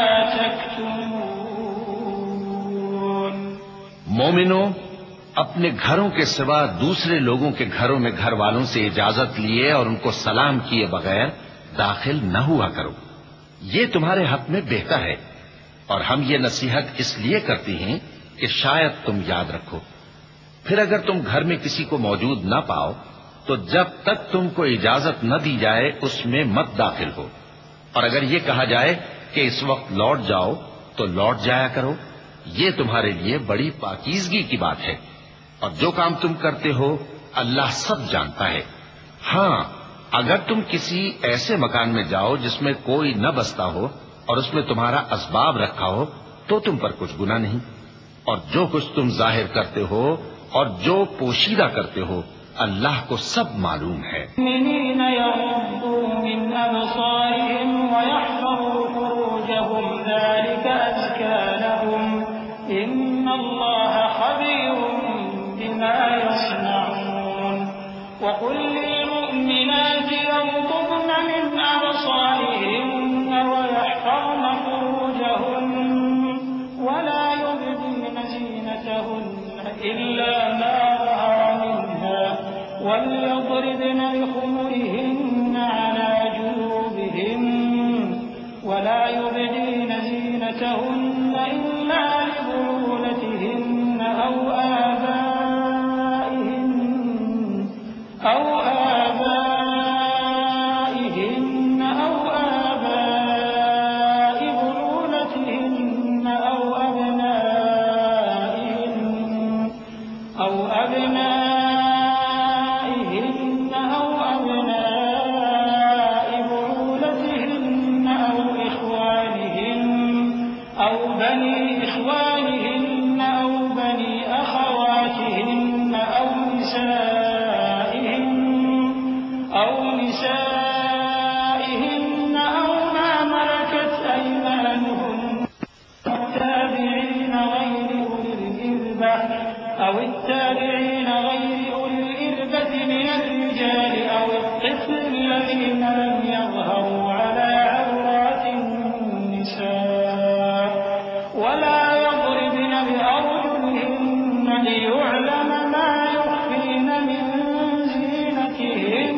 تكتمون۔ مومنو، اپنے گھروں کے سوا دوسرے لوگوں کے گھروں میں گھر والوں سے اجازت لیے اور ان کو سلام کیے بغیر داخل نہ ہوا کرو، یہ تمہارے حق میں بہتر ہے، اور ہم یہ نصیحت اس لیے کرتے ہیں کہ شاید تم یاد رکھو۔ پھر اگر تم گھر میں کسی کو موجود نہ پاؤ تو جب تک تم کو اجازت نہ دی جائے اس میں مت داخل ہو، اور اگر یہ کہا جائے کہ اس وقت لوٹ جاؤ تو لوٹ جایا کرو، یہ تمہارے لیے بڑی پاکیزگی کی بات ہے، اور جو کام تم کرتے ہو اللہ سب جانتا ہے۔ ہاں، اگر تم کسی ایسے مکان میں جاؤ جس میں کوئی نہ بستا ہو اور اس میں تمہارا اسباب رکھا ہو تو تم پر کچھ گناہ نہیں، اور جو کچھ تم ظاہر کرتے ہو اور جو پوشیدہ کرتے ہو اللہ کو سب معلوم ہے۔ المؤمنین یغضوا من ابصارهم ويحفظوا فروجهم ذلك ازكى لهم ان اللہ خبیر بما يصنعون وقل للمؤمنات يغضضن من ابصارهن ويحفظن فروجهن ولا يبدين زينتهن إلا ما ظهر منها وليضربن بخمرهن على جيوبهن ولا يبدين زينتهن إلا لبعولتهن أو آبائهن أو آباء بعولتهن أو أبنائهن أو التابعين غير أولي الإربة من الرجال أو الطفل الذين لم يظهروا على عورات النساء ولا يضربن بأرجلهن ليعلم ما يخفين من زينتهن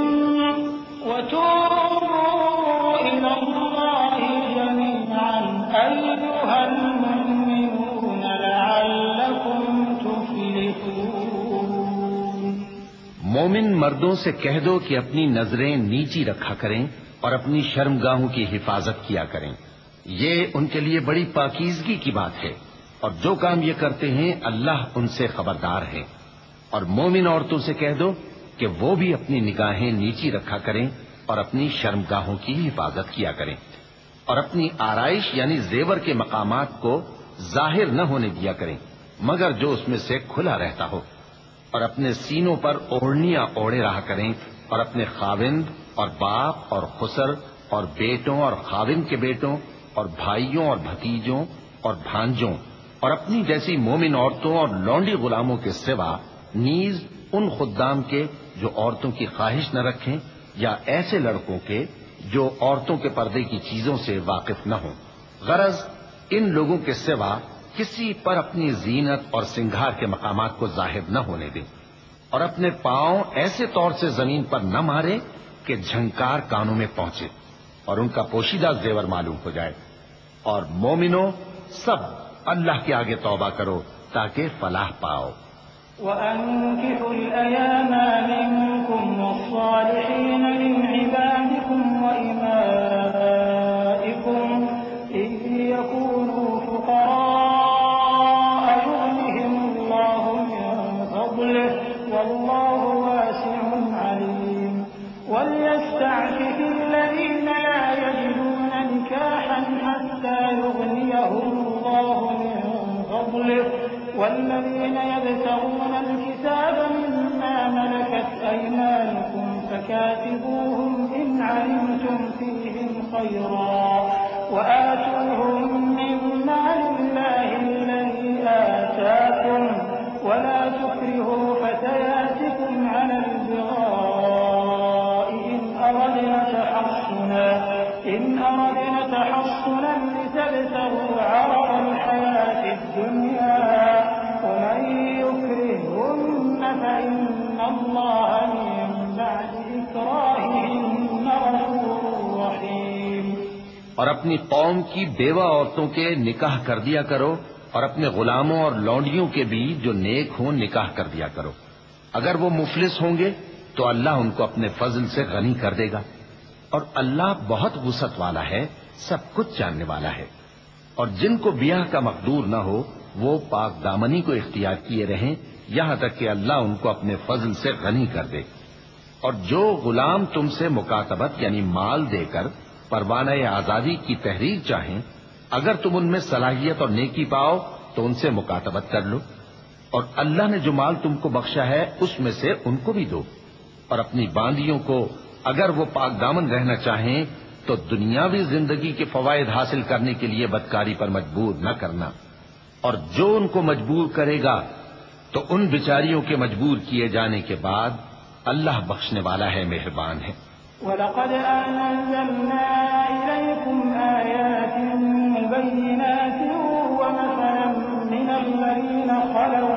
وتوبوا إلى الله جميعا أيها المؤمنون لعلكم تفلحون۔ مومن مردوں سے کہہ دو کہ اپنی نظریں نیچی رکھا کریں اور اپنی شرمگاہوں کی حفاظت کیا کریں، یہ ان کے لیے بڑی پاکیزگی کی بات ہے، اور جو کام یہ کرتے ہیں اللہ ان سے خبردار ہے۔ اور مومن عورتوں سے کہہ دو کہ وہ بھی اپنی نگاہیں نیچی رکھا کریں اور اپنی شرمگاہوں کی حفاظت کیا کریں، اور اپنی آرائش یعنی زیور کے مقامات کو ظاہر نہ ہونے دیا کریں مگر جو اس میں سے کھلا رہتا ہو، اور اپنے سینوں پر اوڑھنیاں اوڑھے رہا کریں، اور اپنے خاوند اور باپ اور خسر اور بیٹوں اور خاوند کے بیٹوں اور بھائیوں اور بھتیجوں اور بھانجوں اور اپنی جیسی مومن عورتوں اور لونڈی غلاموں کے سوا نیز ان خدام کے جو عورتوں کی خواہش نہ رکھیں، یا ایسے لڑکوں کے جو عورتوں کے پردے کی چیزوں سے واقف نہ ہوں، غرض ان لوگوں کے سوا کسی پر اپنی زینت اور سنگھار کے مقامات کو ظاہر نہ ہونے دیں، اور اپنے پاؤں ایسے طور سے زمین پر نہ مارے کہ جھنکار کانوں میں پہنچے اور ان کا پوشیدہ زیور معلوم ہو جائے۔ اور مومنوں سب اللہ کے آگے توبہ کرو تاکہ فلاح پاؤ۔ وأنكحوا الأيام منكم والصالحين من عبادكم وإمائكم إن يكونوا فقراء يغنهم الله من فضله والله واسع عليم وليستعفف الذين لا يجدون نكاحا حتى يغنيهم الله من فضله والذين يبتغون الكتاب مما ملكت أيمانكم فكاتبوهم إن علمتم فيهم خيرا وآتوهم مما لله الذي آتاكم ولا تكرهوا فتياتكم على البغاء إن أردنا تحصنا لتبتغوا عرض الحياة الدنيا ومن يكرههن فإن الله من بعد إكراههن غفور رحيم۔ اور اپنی قوم کی بیوہ عورتوں کے نکاح کر دیا کرو، اور اپنے غلاموں اور لونڈیوں کے بھی جو نیک ہوں نکاح کر دیا کرو۔ اگر وہ مفلس ہوں گے تو اللہ ان کو اپنے فضل سے غنی کر دے گا، اور اللہ بہت وسعت والا ہے، سب کچھ جاننے والا ہے۔ اور جن کو بیاہ کا مقدور نہ ہو وہ پاک دامنی کو اختیار کیے رہیں یہاں تک کہ اللہ ان کو اپنے فضل سے غنی کر دے۔ اور جو غلام تم سے مکاتبت یعنی مال دے کر پروانہ آزادی کی تحریر چاہیں، اگر تم ان میں صلاحیت اور نیکی پاؤ تو ان سے مکاتبت کر لو، اور اللہ نے جو مال تم کو بخشا ہے اس میں سے ان کو بھی دو۔ اور اپنی باندیوں کو اگر وہ پاک دامن رہنا چاہیں تو دنیاوی زندگی کے فوائد حاصل کرنے کے لیے بدکاری پر مجبور نہ کرنا، اور جو ان کو مجبور کرے گا تو ان بیچاریوں کے مجبور کیے جانے کے بعد اللہ بخشنے والا ہے، مہربان ہے۔ وَلَقَدْ أَنزَلْنَا إِلَيْكُمْ آيَاتٍ مُبَيِّنَاتٍ وَمَثَلًا مِّنَ الَّذِينَ خَلَوْا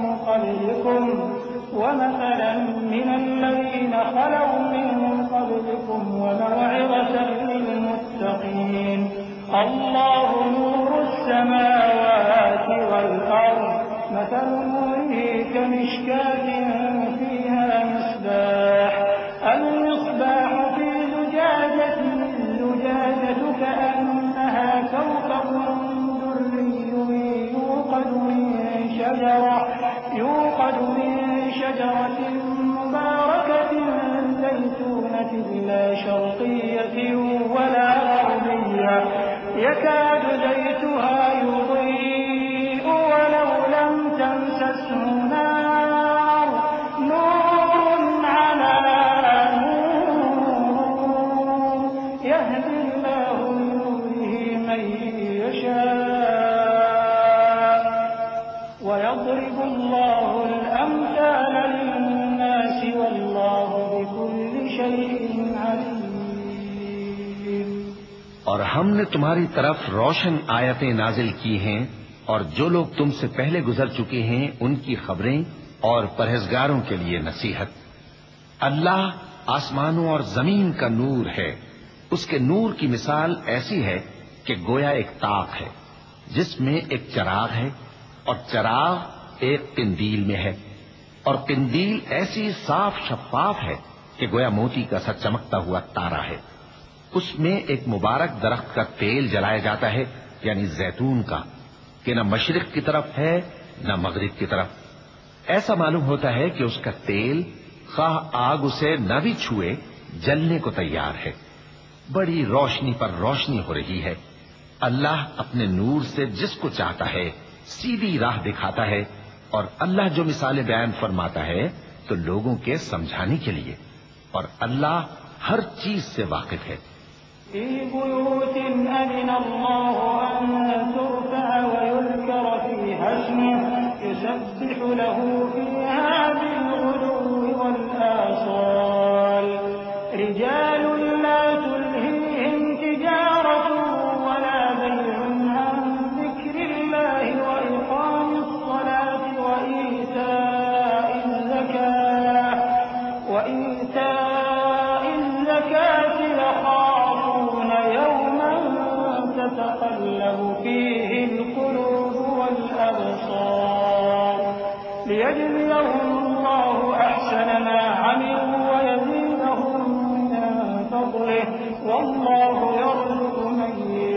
مِن قَبْلِكُمْ وَمَوْعِظَةً لِّلْمُتَّقِينَ اللَّهُ نُورُ السَّمَاوَاتِ وَالْأَرْضِ مَثَلُ نُورِهِ كَمِشْكَاةٍ فِيهَا مِصْبَاحٌ الْمِصْبَاحُ فِي زُجَاجَةٍ الزُّجَاجَةُ كَأَنَّهَا كَوْكَبٌ دُرِّيٌّ يُوقَدُ مِن شَجَرَةٍ مُبَارَكَةٍ زَيْتُونَةٍ لَّا شَرْقِيَّةٍ وَلَا غَرْبِيَّةٍ يَكَادُ زَيْتُهَا يُضِيءُ وَلَوْ لَمْ تَمْسَسْهُ نَارٌ نُّورٌ عَلَىٰ نُورٍ يَهْدِي اللَّهُ لِنُورِهِ مَن يَشَاءُ وَيَضْرِبُ اللَّهُ اللَّهُ الْأَمْثَالَ لِلنَّاسِ وَاللَّهُ بِكُلِّ شَيْءٍ عَلِيمٌ۔ اور ہم نے تمہاری طرف روشن آیتیں نازل کی ہیں اور جو لوگ تم سے پہلے گزر چکے ہیں ان کی خبریں اور پرہیزگاروں کے لیے نصیحت۔ اللہ آسمانوں اور زمین کا نور ہے، اس کے نور کی مثال ایسی ہے کہ گویا ایک طاق ہے جس میں ایک چراغ ہے اور چراغ ایک قندیل میں ہے، اور قندیل ایسی صاف شفاف ہے کہ گویا موتی کا سا چمکتا ہوا تارا ہے۔ اس میں ایک مبارک درخت کا تیل جلایا جاتا ہے، یعنی زیتون کا، کہ نہ مشرق کی طرف ہے نہ مغرب کی طرف۔ ایسا معلوم ہوتا ہے کہ اس کا تیل خواہ آگ اسے نہ بھی چھوئے جلنے کو تیار ہے۔ بڑی روشنی پر روشنی ہو رہی ہے۔ اللہ اپنے نور سے جس کو چاہتا ہے سیدھی راہ دکھاتا ہے، اور اللہ جو مثالیں بیان فرماتا ہے تو لوگوں کے سمجھانے کے لیے، اور اللہ ہر چیز سے واقف ہے۔ فِي بُيُوتٍ أَذِنَ اللَّهُ أَن تُرْفَعَ وَيُذْكَرَ فِيهَا اسْمُهُ يُسَبِّحُ لَهُ فِيهَا بِالْغُدُوِّ وَالْآصَالِ رِجَالٌ لَّا تُلْهِيهِمْ تِجَارَةٌ وَلَا بَيْعٌ عَن ذِكْرِ اللَّهِ وَإِقَامِ الصَّلَاةِ وَإِيتَاءِ الزَّكَاةِ يَخَافُونَ يَوْمًا تَتَقَلَّبُ فِيهِ الْقُلُوبُ وَالْأَبْصَارُ لِيَجْزِيَهُمُ اللَّهُ أَحْسَنَ مَا عَمِلُوا وَيَزِيدَهُم مِّن فَضْلِهِ وَاللَّهُ يَرْزُقُ مَن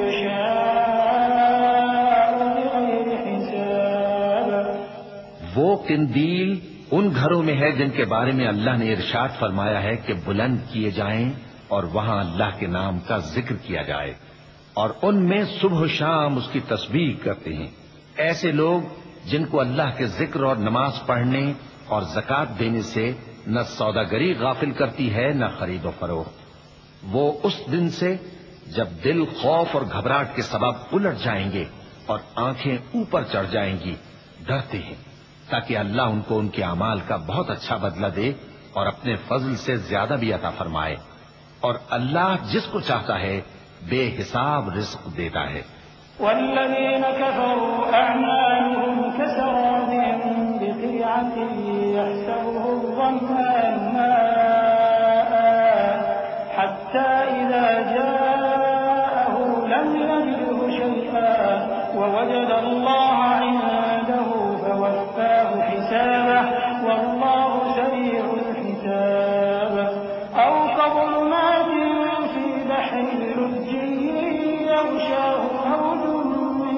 يَشَاءُ بِغَيْرِ حِسَابٍ۔ وہ قندیل ان گھروں میں ہے جن کے بارے میں اللہ نے ارشاد فرمایا ہے کہ بلند کیے جائیں اور وہاں اللہ کے نام کا ذکر کیا جائے، اور ان میں صبح و شام اس کی تسبیح کرتے ہیں۔ ایسے لوگ جن کو اللہ کے ذکر اور نماز پڑھنے اور زکوٰۃ دینے سے نہ سوداگری غافل کرتی ہے نہ خرید و فروخت، وہ اس دن سے جب دل خوف اور گھبراہٹ کے سبب الٹ جائیں گے اور آنکھیں اوپر چڑھ جائیں گی ڈرتے ہیں، تاکہ اللہ ان کو ان کے اعمال کا بہت اچھا بدلہ دے اور اپنے فضل سے زیادہ بھی عطا فرمائے، اور اللہ جس کو چاہتا ہے بے حساب رزق دیتا ہے۔ وَالَّذِينَ كَفَرُوا أَعْمَالُهُمْ كَسَرَابٍ بِقِيعَةٍ يَحْسَبُهُ الظَّمْآنُ مَاءً حَتَّىٰ إِذَا جَاءَهُ لَمْ يَجِدْهُ شَيْئًا وَوَجَدَ اللَّهَ عِندَهُ فَوَفَّاهُ حِسَابَهُ وَاللَّهُ سَرِيعُ الْحِسَابِ أَوْ كَظُلُمَاتٍ فِي بَحْرٍ لُجِّيٍّ يَغْشَاهُ مَوْجٌ مِّن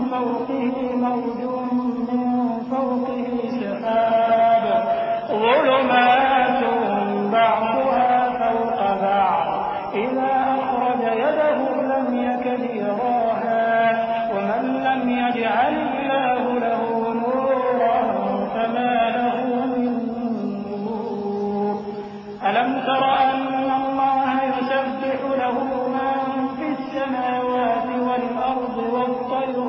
فَوْقِهِ سَحَابٌ ظُلُمَاتٌ بَعْضُهَا فَوْقَ بَعْضٍ إِذَا أَخْرَجَ يَدَهُ لَمْ يَكَدْ يَرَاهَا وَمَن لَّمْ يَجْعَلِ اللَّهُ لَهُ نُورًا فَمَا لَهُ مِن نُّورٍ أَلَمْ تَرَ أَنَّ اللَّهَ يُسَبِّحُ لَهُ مَن فِي السَّمَاوَاتِ وَالْأَرْضِ وَالطَّيْرُ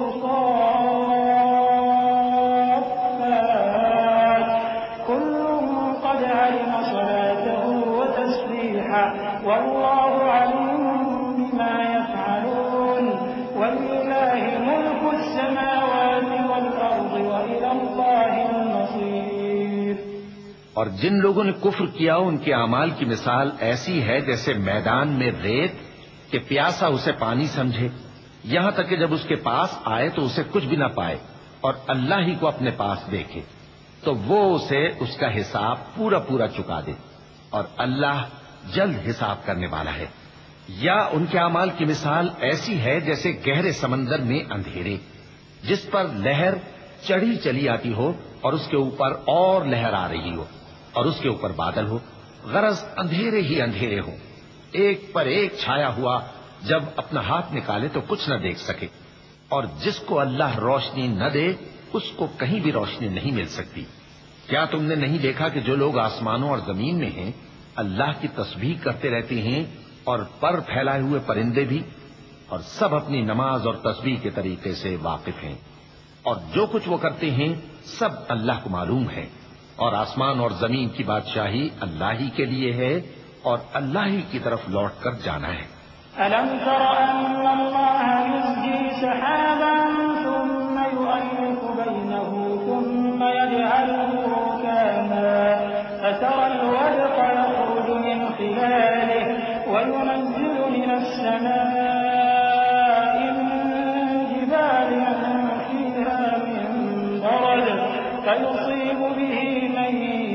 صَافَّاتٍ كُلٌّ قَدْ عَلِمَ صَلَاتَهُ وَتَسْبِيحَهُ وَاللَّهُ عَلِيمٌ بِمَا يَفْعَلُونَ وَلِلَّهِ مُلْكُ السَّمَاوَاتِ وَالْأَرْضِ وَإِلَى اللَّهِ الْمَصِيرُ۔ اور جن لوگوں نے کفر کیا ان کے اعمال کی مثال ایسی ہے جیسے میدان میں ریت کہ پیاسا اسے پانی سمجھے، یہاں تک کہ جب اس کے پاس آئے تو اسے کچھ بھی نہ پائے اور اللہ ہی کو اپنے پاس دیکھے تو وہ اسے اس کا حساب پورا پورا چکا دے، اور اللہ جلد حساب کرنے والا ہے۔ یا ان کے اعمال کی مثال ایسی ہے جیسے گہرے سمندر میں اندھیرے جس پر لہر چڑھی چلی آتی ہو اور اس کے اوپر اور لہر آ رہی ہو اور اس کے اوپر بادل ہو، غرض اندھیرے ہی اندھیرے ہو، ایک پر ایک چھایا ہوا، جب اپنا ہاتھ نکالے تو کچھ نہ دیکھ سکے، اور جس کو اللہ روشنی نہ دے اس کو کہیں بھی روشنی نہیں مل سکتی۔ کیا تم نے نہیں دیکھا کہ جو لوگ آسمانوں اور زمین میں ہیں اللہ کی تسبیح کرتے رہتے ہیں، اور پر پھیلائے ہوئے پرندے بھی، اور سب اپنی نماز اور تسبیح کے طریقے سے واقف ہیں، اور جو کچھ وہ کرتے ہیں سب اللہ کو معلوم ہے، اور آسمان اور زمین کی بادشاہی اللہ ہی کے لیے ہے اور اللہ ہی کی طرف لوٹ کر جانا ہے۔ أَلَمْ تَرَ أَنَّ اللَّهَ يُزْجِي سَحَابًا ثُمَّ يُؤَلِّفُ بَيْنَهُ ثُمَّ يَجْعَلُهُ رُكَامًا فَتَرَى الْوَدْقَ يَخْرُجُ مِنْ خِلَالِهِ وَيُنَزِّلُ مِنَ السَّمَاءِ مِنْ جِبَالٍ فِيهَا مِنْ بَرَدٍ فَيُصِيبُ بِهِ مَنْ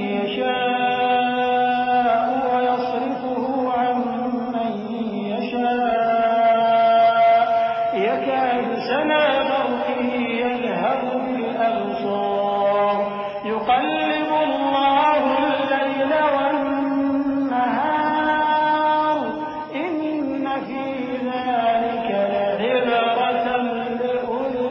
يَشَاءُ وَيَصْرِفُهُ عَنْ مَنْ يَشَاءُ يَكَادُ سَنَا بَرْقِهِ يَذْهَبُ بِالْأَبْصَارِ يُقَلِّبُ اللَّهُ اللَّيْلَ وَالنَّهَارَ إِنَّ فِي ذَلِكَ لَعِبْرَةً لِأُولِي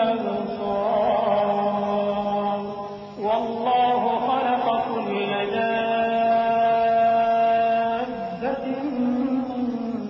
الْأَبْصَارِ وَاللَّهُ خَلَقَ كُلَّ دَابَّةٍ مِّن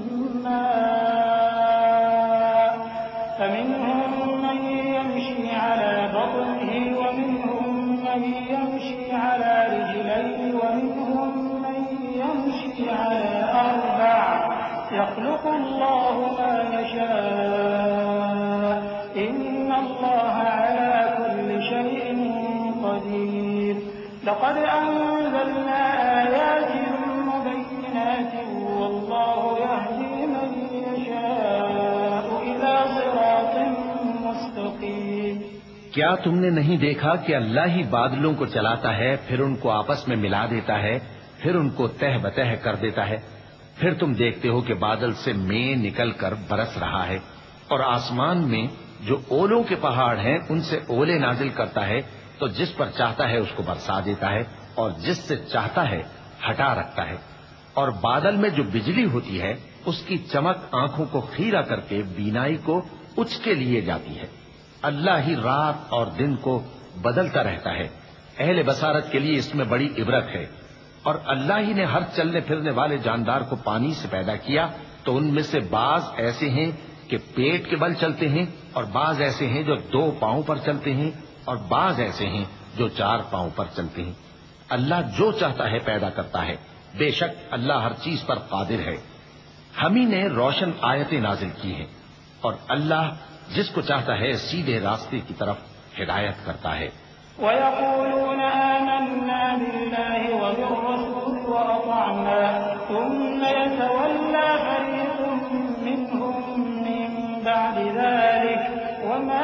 مَّاءٍ فَمِنْهُم مَّن يَمْشِي عَلَىٰ بَطْنِهِ وَمِنْهُم مَّن يَمْشِي عَلَىٰ رِجْلَيْنِ وَمِنْهُم مَّن يَمْشِي عَلَىٰ أَرْبَعٍ يَخْلُقُ اللَّهُ مَا يَشَاءُ إِنَّ اللَّهَ عَلَىٰ كُلِّ شَيْءٍ قَدِيرٌ لَقَدْ أَنزَلْنَا آيَاتٍ مُبَيِّنَاتٍ وَاللَّهُ يَهْدِي مَن يَشَاءُ إِلَىٰ صِرَاطٍ مُّسْتَقِيمٍ۔ کیا تم نے نہیں دیکھا کہ اللہ ہی بادلوں کو چلاتا ہے، پھر ان کو آپس میں ملا دیتا ہے، پھر ان کو تہ بتہ کر دیتا ہے، پھر تم دیکھتے ہو کہ بادل سے مے نکل کر برس رہا ہے، اور آسمان میں جو اولوں کے پہاڑ ہیں ان سے اولے نازل کرتا ہے، تو جس پر چاہتا ہے اس کو برسا دیتا ہے اور جس سے چاہتا ہے ہٹا رکھتا ہے، اور بادل میں جو بجلی ہوتی ہے اس کی چمک آنکھوں کو خیرہ کر کے بینائی کو اچکے لیے جاتی ہے۔ اللہ ہی رات اور دن کو بدلتا رہتا ہے، اہل بصارت کے لیے اس میں بڑی عبرت ہے۔ اور اللہ ہی نے ہر چلنے پھرنے والے جاندار کو پانی سے پیدا کیا، تو ان میں سے بعض ایسے ہیں کہ پیٹ کے بل چلتے ہیں، اور بعض ایسے ہیں جو 2 پاؤں پر چلتے ہیں، اور بعض ایسے ہیں جو 4 پاؤں پر چلتے ہیں۔ اللہ جو چاہتا ہے پیدا کرتا ہے، بے شک اللہ ہر چیز پر قادر ہے۔ ہم ہی نے روشن آیتیں نازل کی ہیں، اور اللہ جس کو چاہتا ہے سیدھے راستے کی طرف ہدایت کرتا ہے۔ وَيَقُولُونَ آمَنَّا بِاللَّهِ وَبِالرَّسُولِ وَأَطَعْنَا ثُمَّ يَتَوَلَّىٰ فَرِيقٌ مِّنْهُم مِّن بَعْدِ ذَٰلِكَ وَمَا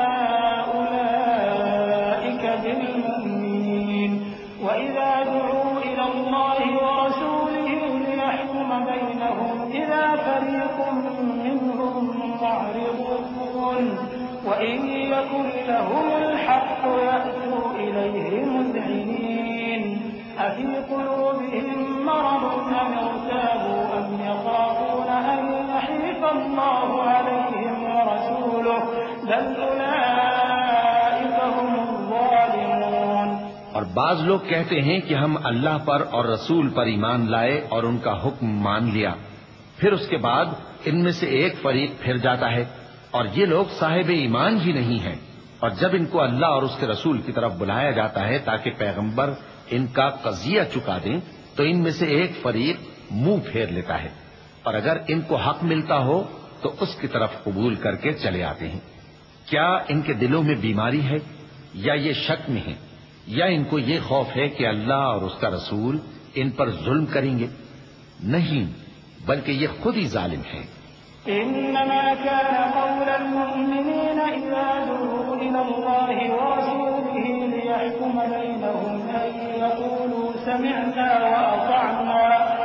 أُولَٰئِكَ بِالْمُؤْمِنِينَ وَإِذَا دُعُوا إِلَى اللَّهِ وَرَسُولِهِ لِيَحْكُمَ بَيْنَهُمْ إِذَا فَرِيقٌ مِّنْهُم مُّعْرِضُونَ وَإِن يَكُن لَّهُمُ الْحَقُّ يَأْتُوا إِلَيْهِ مُذْعِنِينَ أَفِي قُلُوبِهِم مَّرَضٌ أَمِ ارْتَابُوا أَمْ يَخَافُونَ أَن يَحِيفَ اللَّهُ عَلَيْهِمْ وَرَسُولُهُ بَلْ أُولَٰئِكَ هُمُ الظَّالِمُونَ۔ اور بعض لوگ کہتے ہیں کہ ہم اللہ پر اور رسول پر ایمان لائے اور ان کا حکم مان لیا، پھر اس کے بعد ان میں سے ایک فریق پھر جاتا ہے، اور یہ لوگ صاحب ایمان ہی نہیں ہیں، اور جب ان کو اللہ اور اس کے رسول کی طرف بلایا جاتا ہے تاکہ پیغمبر ان کا قضیہ چکا دیں، تو ان میں سے ایک فریق منہ پھیر لیتا ہے، اور اگر ان کو حق ملتا ہو تو اس کی طرف قبول کر کے چلے آتے ہیں۔ کیا ان کے دلوں میں بیماری ہے، یا یہ شک میں ہیں، یا ان کو یہ خوف ہے کہ اللہ اور اس کا رسول ان پر ظلم کریں گے؟ نہیں، بلکہ یہ خود ہی ظالم ہیں۔ إنما كان قول المؤمنين إذا دعوا إلى الله ورسوله ليحكم بينهم أن يقولوا سمعنا وأطعنا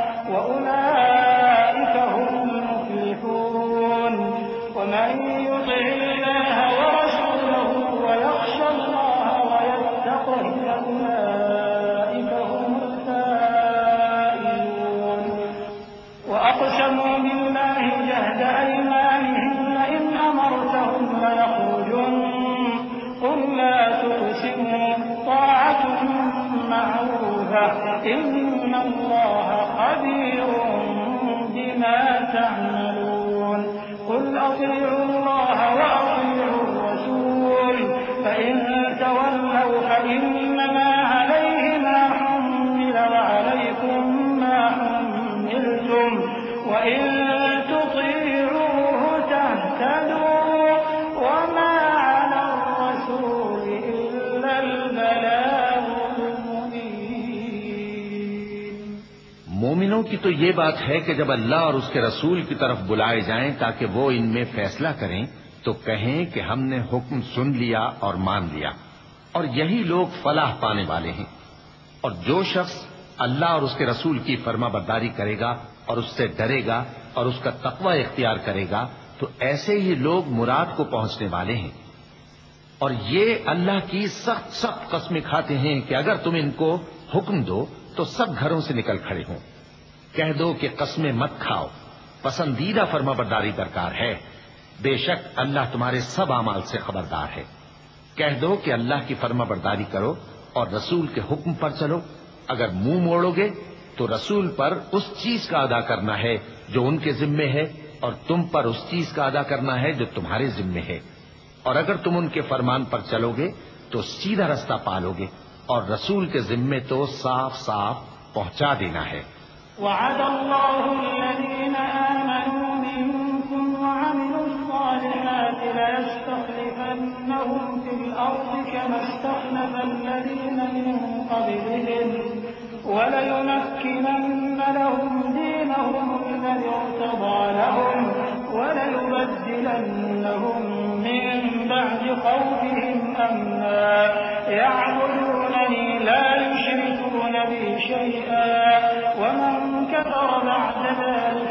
وأولئك هم المفلحون ومن يطع الله ورسوله ويخشى الله ويتقه أولئك هم الفائزون وأقسموا بالله جهد أيمانهم لئن أمرتهم ليخرجن قل لا تقسموا طاعة معروفة إن الله خبير بما تعملون قل أطيعوا الله وأطيعوا الرسول فإن تولوا مومنوں کی تو یہ بات ہے کہ جب اللہ اور اس کے رسول کی طرف بلائے جائیں تاکہ وہ ان میں فیصلہ کریں تو کہیں کہ ہم نے حکم سن لیا اور مان لیا، اور یہی لوگ فلاح پانے والے ہیں۔ اور جو شخص اللہ اور اس کے رسول کی فرما برداری کرے گا اور اس سے ڈرے گا اور اس کا تقوی اختیار کرے گا تو ایسے ہی لوگ مراد کو پہنچنے والے ہیں۔ اور یہ اللہ کی سخت سخت قسمیں کھاتے ہیں کہ اگر تم ان کو حکم دو تو سب گھروں سے نکل کھڑے ہوں۔ کہہ دو کہ قسمیں مت کھاؤ، پسندیدہ فرما برداری درکار ہے، بے شک اللہ تمہارے سب اعمال سے خبردار ہے۔ کہہ دو کہ اللہ کی فرما برداری کرو اور رسول کے حکم پر چلو۔ اگر منہ موڑو گے تو رسول پر اس چیز کا ادا کرنا ہے جو ان کے ذمے ہے، اور تم پر اس چیز کا ادا کرنا ہے جو تمہارے ذمے ہے۔ اور اگر تم ان کے فرمان پر چلو گے تو سیدھا رستہ پالو گے، اور رسول کے ذمے تو صاف صاف پہنچا دینا ہے۔ وعد الله الذين آمنوا منكم وعملوا الصالحات ليستخلفنهم في الأرض كما استخلف الذين من قبلهم وليمكنن لهم دينهم الذي ارتضى لهم وليبدلنهم من بعد خوفهم أمنا يعبدونني لا يشركون بي شيئا ومن كفر بعد ذلك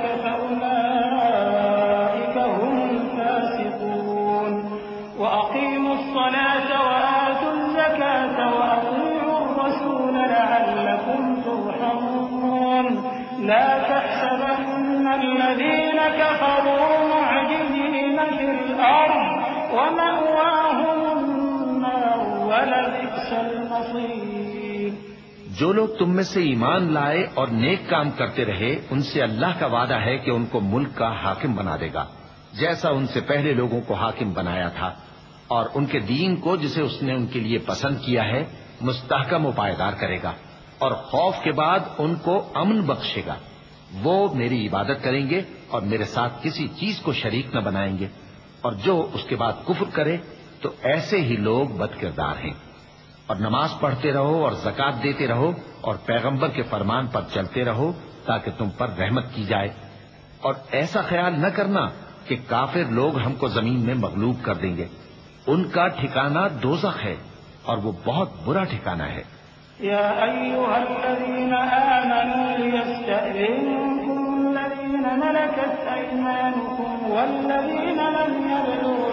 فأولئك هم الفاسقون وأقيموا الصلاة وآتوا الزكاة وأطيعوا الرسول لعلكم ترحمون لا تحسبن الذين كفروا معجزين في الأرض ومأواهم النار ولبئس المصير۔ جو لوگ تم میں سے ایمان لائے اور نیک کام کرتے رہے ان سے اللہ کا وعدہ ہے کہ ان کو ملک کا حاکم بنا دے گا، جیسا ان سے پہلے لوگوں کو حاکم بنایا تھا، اور ان کے دین کو جسے اس نے ان کے لیے پسند کیا ہے مستحکم و پائیدار کرے گا، اور خوف کے بعد ان کو امن بخشے گا۔ وہ میری عبادت کریں گے اور میرے ساتھ کسی چیز کو شریک نہ بنائیں گے، اور جو اس کے بعد کفر کرے تو ایسے ہی لوگ بد کردار ہیں۔ اور نماز پڑھتے رہو اور زکوٰۃ دیتے رہو اور پیغمبر کے فرمان پر چلتے رہو تاکہ تم پر رحمت کی جائے، اور ایسا خیال نہ کرنا کہ کافر لوگ ہم کو زمین میں مغلوب کر دیں گے، ان کا ٹھکانہ دوزخ ہے اور وہ بہت برا ٹھکانہ ہے۔ يا أيها الذين آمنوا ليستأذنكم الذين ملكت أيمانكم والذين لم يبلغوا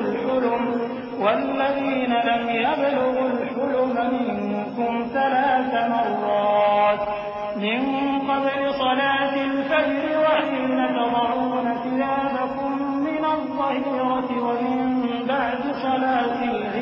الحلم منكم 3 مرات من قبل صلاة الفجر وحين تضعون ثيابكم من الظهيرة ومن بعد صلاة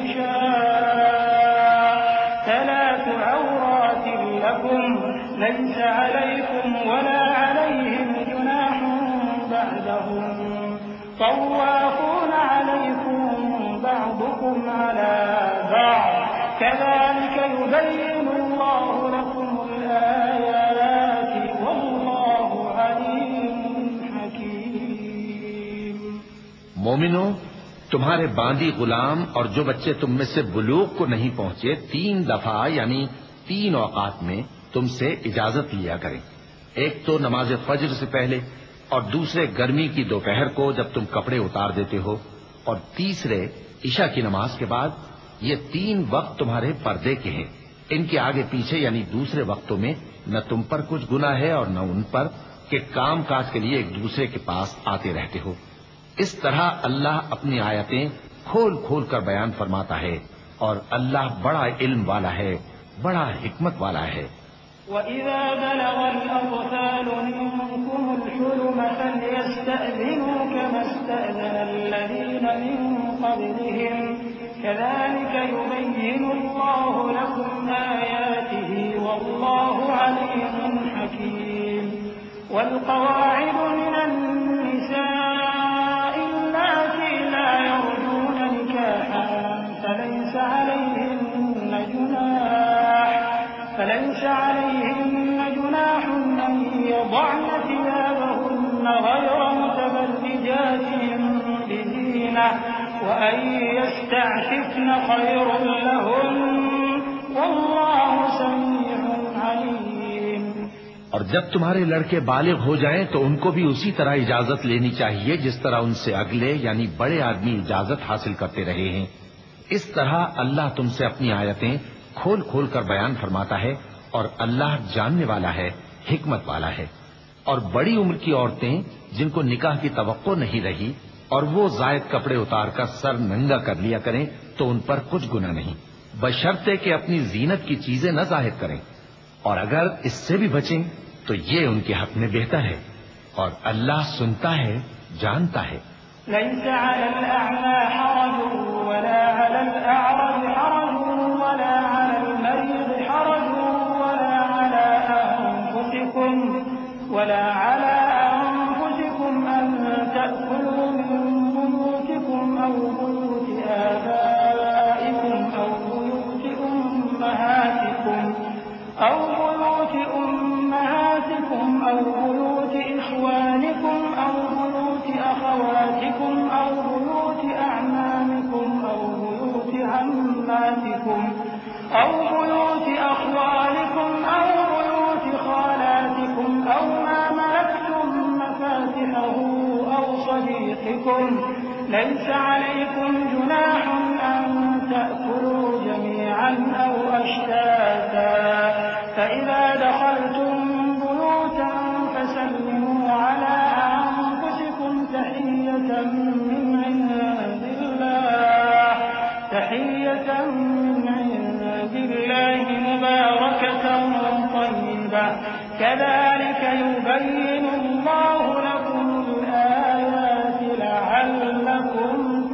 العشاء 3 عورات لكم ليس عليكم ولا عليهم جناح بعدهم طوافون عليكم بعضكم على بعض كذلك يبين الله لكم الآيات والله عليم حكيم۔ مومنو، تمہارے باندی غلام اور جو بچے تم میں سے بلوغ کو نہیں پہنچے 3 دفعہ یعنی 3 اوقات میں تم سے اجازت لیا کریں، ایک تو نماز فجر سے پہلے، اور دوسرے گرمی کی دوپہر کو جب تم کپڑے اتار دیتے ہو، اور تیسرے عشاء کی نماز کے بعد۔ یہ 3 وقت تمہارے پردے کے ہیں، ان کے آگے پیچھے یعنی دوسرے وقتوں میں نہ تم پر کچھ گناہ ہے اور نہ ان پر کہ کام کاج کے لیے ایک دوسرے کے پاس آتے رہتے ہو۔ اس طرح اللہ اپنی آیتیں کھول کھول کر بیان فرماتا ہے، اور اللہ بڑا علم والا ہے، بڑا حکمت والا ہے۔ وَإِذَا بَلَغَ الْأَطْفَالُ مِنكُمُ الْحُلُمَ فَلْيَسْتَأْذِنُوا كَمَا اسْتَأْذَنَ الَّذِينَ مِن قَبْلِهِمْ كَذَلِكَ يُبَيِّنُ اللَّهُ لَكُمْ آيَاتِهِ وَاللَّهُ عَلِيمٌ حَكِيمٌ۔ وَالْقَوَاعِدُ مِنَ النِّسَاءِ اللَّاتِي لَا يَرْجُونَ نِكَاحًا فَلَيْسَ عليهن جناح أن يضعن ثيابهن غير متبرجات بزينة وأن يستعففن خير لهن والله سميع عليم۔ اور جب تمہارے لڑکے بالغ ہو جائیں تو ان کو بھی اسی طرح اجازت لینی چاہیے جس طرح ان سے اگلے یعنی بڑے آدمی اجازت حاصل کرتے رہے ہیں. اس طرح اللہ تم سے اپنی آیتیں کھول کھول کر بیان فرماتا ہے اور اللہ جاننے والا ہے، حکمت والا ہے. اور بڑی عمر کی عورتیں جن کو نکاح کی توقع نہیں رہی اور وہ زائد کپڑے اتار کر سر ننگا کر لیا کریں تو ان پر کچھ گناہ نہیں، بشرطے کہ اپنی زینت کی چیزیں نہ ظاہر کریں، اور اگر اس سے بھی بچیں تو یہ ان کے حق میں بہتر ہے، اور اللہ سنتا ہے، جانتا ہے. ليس على الأعمى حرج ولا على الأعرج حرج ولا على المريض حرج ولا على أنفسكم أن تأكلوا من بيوتكم أو بيوت آبائكم أو بيوت أمهاتكم أو بيوت إخوانكم أو بيوت أخواتكم أو بيوت أعمامكم أو بيوت عماتكم أو بيوت أخوالكم أو بيوت خالاتكم أو ما ملكتم مفاتحه أو صديقكم. ليس عليكم جناح أن تأكلوا جميعا أو أشتاتا. فإذا دخلتم بيوتا فسلموا على أنفسكم تحية من عند الله مباركة طيبة. كذلك يبين الله لكم الآيات لعلكم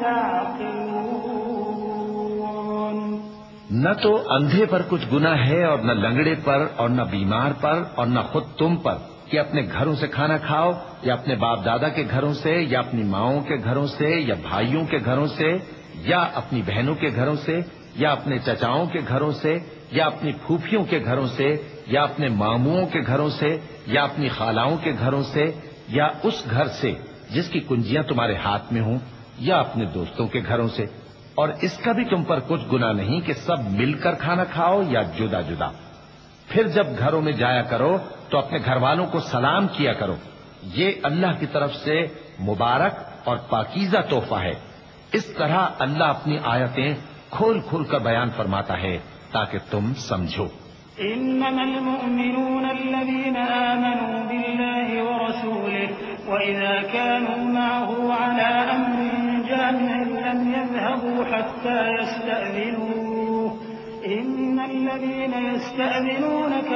تعقلون. نہ تو اندھے پر کچھ گناہ ہے اور نہ لنگڑے پر اور نہ بیمار پر اور نہ خود تم پر کہ اپنے گھروں سے کھانا کھاؤ یا اپنے باپ دادا کے گھروں سے یا اپنی ماؤں کے گھروں سے یا بھائیوں کے گھروں سے یا اپنی بہنوں کے گھروں سے یا اپنے چچاؤں کے گھروں سے یا اپنی پھوپھیوں کے گھروں سے یا اپنے ماموؤں کے گھروں سے یا اپنی خالاؤں کے گھروں سے یا اس گھر سے جس کی کنجیاں تمہارے ہاتھ میں ہوں یا اپنے دوستوں کے گھروں سے. اور اس کا بھی تم پر کچھ گناہ نہیں کہ سب مل کر کھانا کھاؤ یا جدا جدا. پھر جب گھروں میں جایا کرو تو اپنے گھر والوں کو سلام کیا کرو. یہ اللہ کی طرف سے مبارک اور پاکیزہ تحفہ ہے. اس طرح اللہ اپنی آیتیں کھول کھول کر بیان فرماتا ہے تاکہ تم سمجھو. إنما المؤمنون الذين آمنوا بالله ورسوله وإذا كانوا معه على أمر جامع لم يذهبوا حتى يستأذنوه. إن الذين يستأذنونك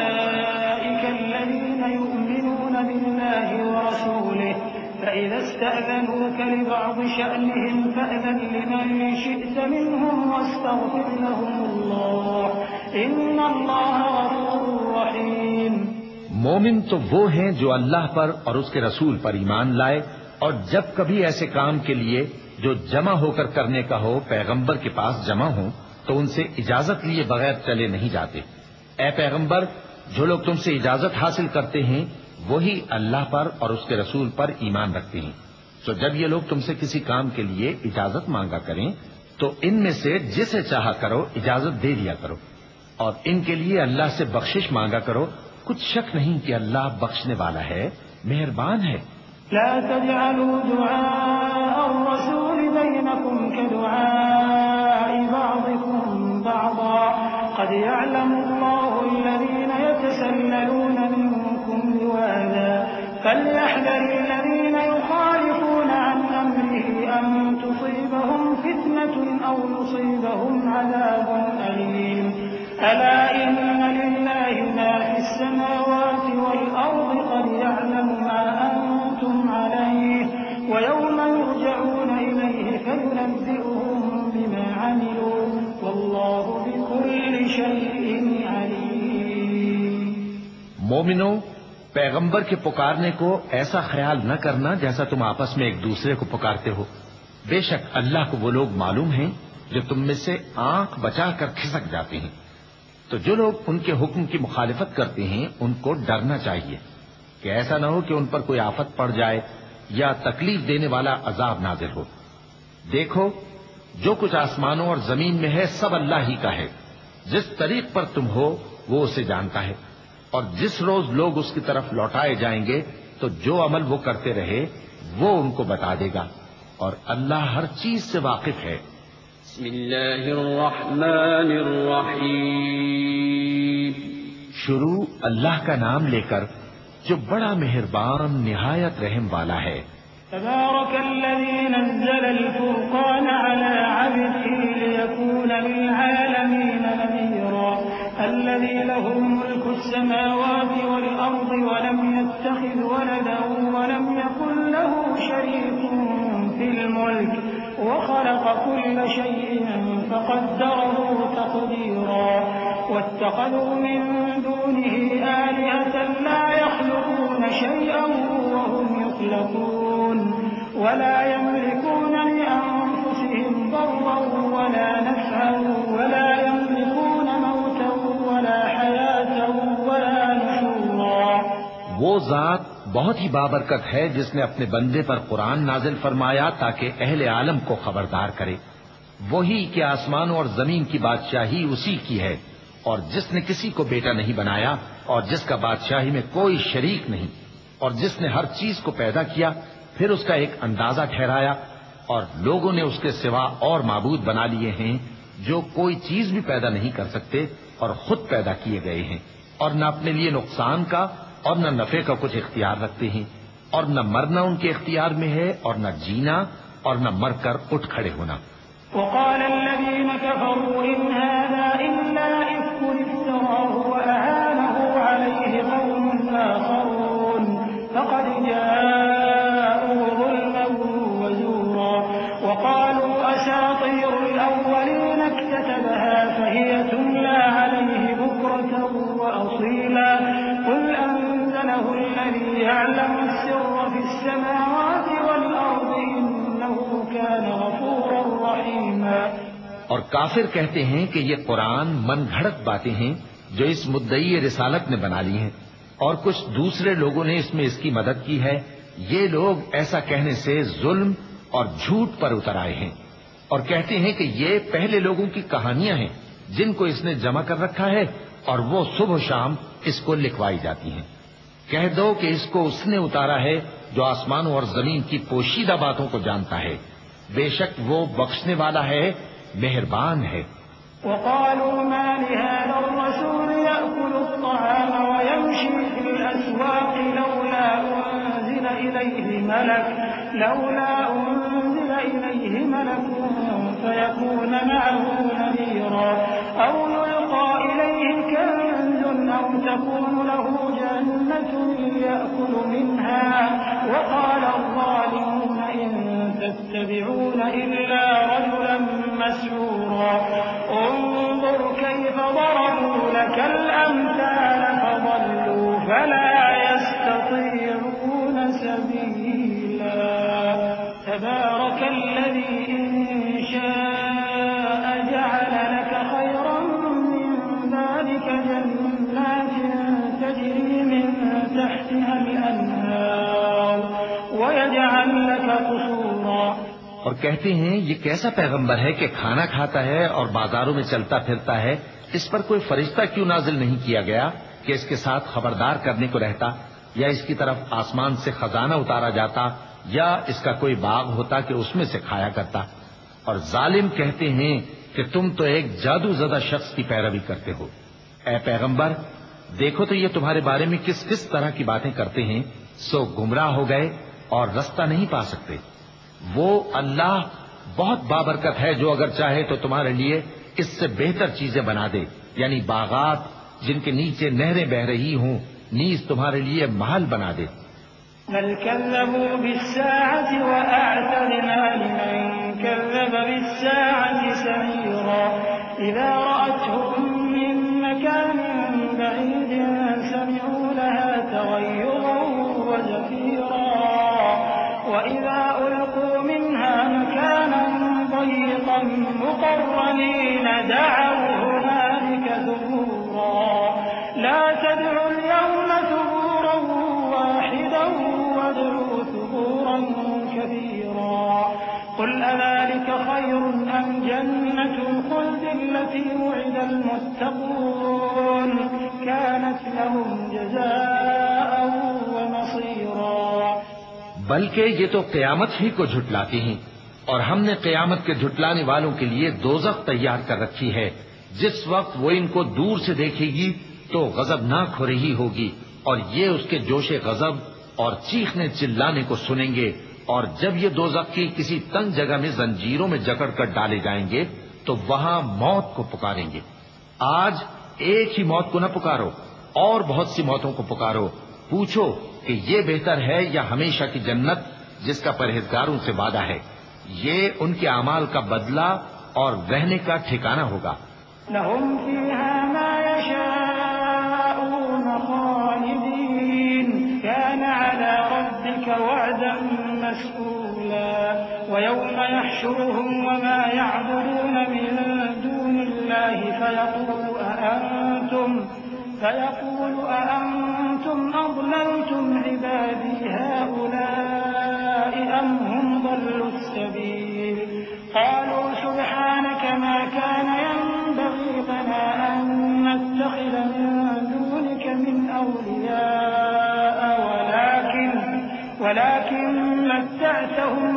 أولئك الذين يؤمنون بالله ورسوله فإذا استأذنوك لبعض شأنهم فأذن لمن شئت منهم واستغفر لهم الله إن الله غفور رحيم. مومن تو وہ ہیں جو اللہ پر اور اس کے رسول پر ایمان لائے اور جب کبھی ایسے کام کے لیے جو جمع ہو کر کرنے کا ہو پیغمبر کے پاس جمع ہوں تو ان سے اجازت لیے بغیر چلے نہیں جاتے. اے پیغمبر، جو لوگ تم سے اجازت حاصل کرتے ہیں وہی اللہ پر اور اس کے رسول پر ایمان رکھتے ہیں. تو جب یہ لوگ تم سے کسی کام کے لیے اجازت مانگا کریں تو ان میں سے جسے چاہا کرو اجازت دے دیا کرو اور ان کے لیے اللہ سے بخشش مانگا کرو. کچھ شک نہیں کہ اللہ بخشنے والا ہے، مہربان ہے. لا تجعلوا دعاء الرسول بينكم كدعاء بعضكم بعضا قد يعلم الله الذين يتسللون منكم لواذا فليحذر الذين يخالفون عن أمره أن تصيبهم فتنة أو يصيبهم عذاب أليم. ألا إن لله ما في السماوات والأرض قد يعلم ما أنتم عليه ويوم يرجعون إليه فينبئهم بما عملوا والله بكل شيء عليم. مومنوں، پیغمبر کے پکارنے کو ایسا خیال نہ کرنا جیسا تم آپس میں ایک دوسرے کو پکارتے ہو. بے شک اللہ کو وہ لوگ معلوم ہیں جو تم میں سے آنکھ بچا کر کھسک جاتے ہیں. تو جو لوگ ان کے حکم کی مخالفت کرتے ہیں ان کو ڈرنا چاہیے کہ ایسا نہ ہو کہ ان پر کوئی آفت پڑ جائے یا تکلیف دینے والا عذاب نازل ہو. دیکھو، جو کچھ آسمانوں اور زمین میں ہے سب اللہ ہی کا ہے. جس طریق پر تم ہو وہ اسے جانتا ہے. اور جس روز لوگ اس کی طرف لوٹائے جائیں گے تو جو عمل وہ کرتے رہے وہ ان کو بتا دے گا، اور اللہ ہر چیز سے واقف ہے۔ بسم اللہ الرحمن الرحیم۔ شروع اللہ کا نام لے کر جو بڑا مہربان نہایت رحم والا ہے۔ تبارك الذي نزل الفرقان على عبده ليكون للعالمين نذيرا الذي له ملك السماوات والأرض ولم يتخذ ولدا ولم يكن له شريك في الملك وخلق كل شيء فقدره تقديرا واتخذوا من دونه آلهة لا يخلقون شيئا وهم يخلقون ولا يملكون لأنفسهم ضرا ولا نفعا ولا يملكون موتا ولا حياة ولا نشورا۔ وہ ذات بہت ہی بابرکت ہے جس نے اپنے بندے پر قرآن نازل فرمایا تاکہ اہل عالم کو خبردار کرے، وہی کہ آسمانوں اور زمین کی بادشاہی اسی کی ہے، اور جس نے کسی کو بیٹا نہیں بنایا اور جس کا بادشاہی میں کوئی شریک نہیں، اور جس نے ہر چیز کو پیدا کیا پھر اس کا ایک اندازہ ٹھہرایا، اور لوگوں نے اس کے سوا اور معبود بنا لیے ہیں جو کوئی چیز بھی پیدا نہیں کر سکتے اور خود پیدا کیے گئے ہیں، اور نہ اپنے لیے نقصان کا اور نہ نفع کا کچھ اختیار رکھتے ہیں، اور نہ مرنا ان کے اختیار میں ہے اور نہ جینا اور نہ مر کر اٹھ کھڑے ہونا۔ وقال الذين كفروا إن هذا إلا إفك افتراه وأعانه عليه قوم آخرون فقد جاءوا ظلما وزورا وقالوا أساطير الأولين اكتتبها فهي تملى عليه بكرة وأصيلا قل أنزله الذي يعلم السر في السماوات والأرض إنه كان غفورا رحيما۔ اور کافر کہتے ہیں کہ یہ قرآن من گھڑت باتیں ہیں جو اس مدعی رسالت نے بنا لی ہیں، اور کچھ دوسرے لوگوں نے اس میں اس کی مدد کی ہے۔ یہ لوگ ایسا کہنے سے ظلم اور جھوٹ پر اتر آئے ہیں، اور کہتے ہیں کہ یہ پہلے لوگوں کی کہانیاں ہیں جن کو اس نے جمع کر رکھا ہے اور وہ صبح و شام اس کو لکھوائی جاتی ہیں۔ کہہ دو کہ اس کو اس نے اتارا ہے جو آسمانوں اور زمین کی پوشیدہ باتوں کو جانتا ہے، بے شک وہ بخشنے والا ہے، مہربان ہے۔ وقالوا ما لهذا الرسول يأكل الطعام ويمشي في الأسواق لولا أنزل إليه ملك فيكون معه نذيرا أو يلقى إليه كنز أو تكون له جنة يأكل منها وقال الظالمون إن تتبعون إلا رجلا مسحورا انظر كيف ضربوا لك الأمثال فضلوا فلا يستطيعون سبيلا تبارك الذي إن شاء جعل لك خيرا من ذلك جنات تجري من تحتها الأنهار ويجعل لك قصورا۔ اور کہتے ہیں یہ کیسا پیغمبر ہے کہ کھانا کھاتا ہے اور بازاروں میں چلتا پھرتا ہے، اس پر کوئی فرشتہ کیوں نازل نہیں کیا گیا کہ اس کے ساتھ خبردار کرنے کو رہتا، یا اس کی طرف آسمان سے خزانہ اتارا جاتا، یا اس کا کوئی باغ ہوتا کہ اس میں سے کھایا کرتا۔ اور ظالم کہتے ہیں کہ تم تو ایک جادو زدہ شخص کی پیروی کرتے ہو۔ اے پیغمبر دیکھو تو یہ تمہارے بارے میں کس کس طرح کی باتیں کرتے ہیں، سو گمراہ ہو گئے اور رستہ نہیں پا سکتے۔ وہ اللہ بہت بابرکت ہے جو اگر چاہے تو تمہارے لیے اس سے بہتر چیزیں بنا دے، یعنی باغات جن کے نیچے نہریں بہ رہی ہوں، نیز تمہارے لیے محل بنا دے۔ بل كذبوا بالساعة وأعتدنا لمن كذب بالساعة سعيرا إذا رأتهم من مكان بعيد سمعوا لها تغيظا وزفيرا وإذا ألقوا منها مكانا ضيقا مقرنين دعوا هنالك ثبورا لا تدعوا اليوم ثبورا واحدا وادعوا ثبورا كثيرا قل أذلك خير أم جنة الخلد التي وعد المتقون كانت كانت لهم جزاء ومصيرا. بلکہ یہ تو قیامت ہی کو جھٹلاتی ہیں، اور ہم نے قیامت کے جھٹلانے والوں کے لیے دوزخ تیار کر رکھی ہے. جس وقت وہ ان کو دور سے دیکھے گی تو غضبناک ہو رہی ہوگی، اور یہ اس کے جوش غضب اور چیخنے چلانے کو سنیں گے. اور جب یہ دوزخ کی کسی تنگ جگہ میں زنجیروں میں جکڑ کر ڈالے جائیں گے تو وہاں موت کو پکاریں گے. آج ایک ہی موت کو نہ پکارو، اور بہت سی موتوں کو پکارو. پوچھو کہ یہ بہتر ہے یا ہمیشہ کی جنت جس کا پرہیزگاروں سے وعدہ ہے. یہ ان کے اعمال کا بدلہ اور رہنے کا ٹھکانہ ہوگا. لهم فيها ما يشاءون خالدين كان على ربك وعدا مسئولا. ويوم يحشرهم وما يعبدون من دون الله فيقول أأنتم أضللتم عبادي هؤلاء أم هم ضلوا السبيل. قالوا سبحانك ما كان ينبغي لنا أن نتخذ من دونك من أولياء ولكن متعتهم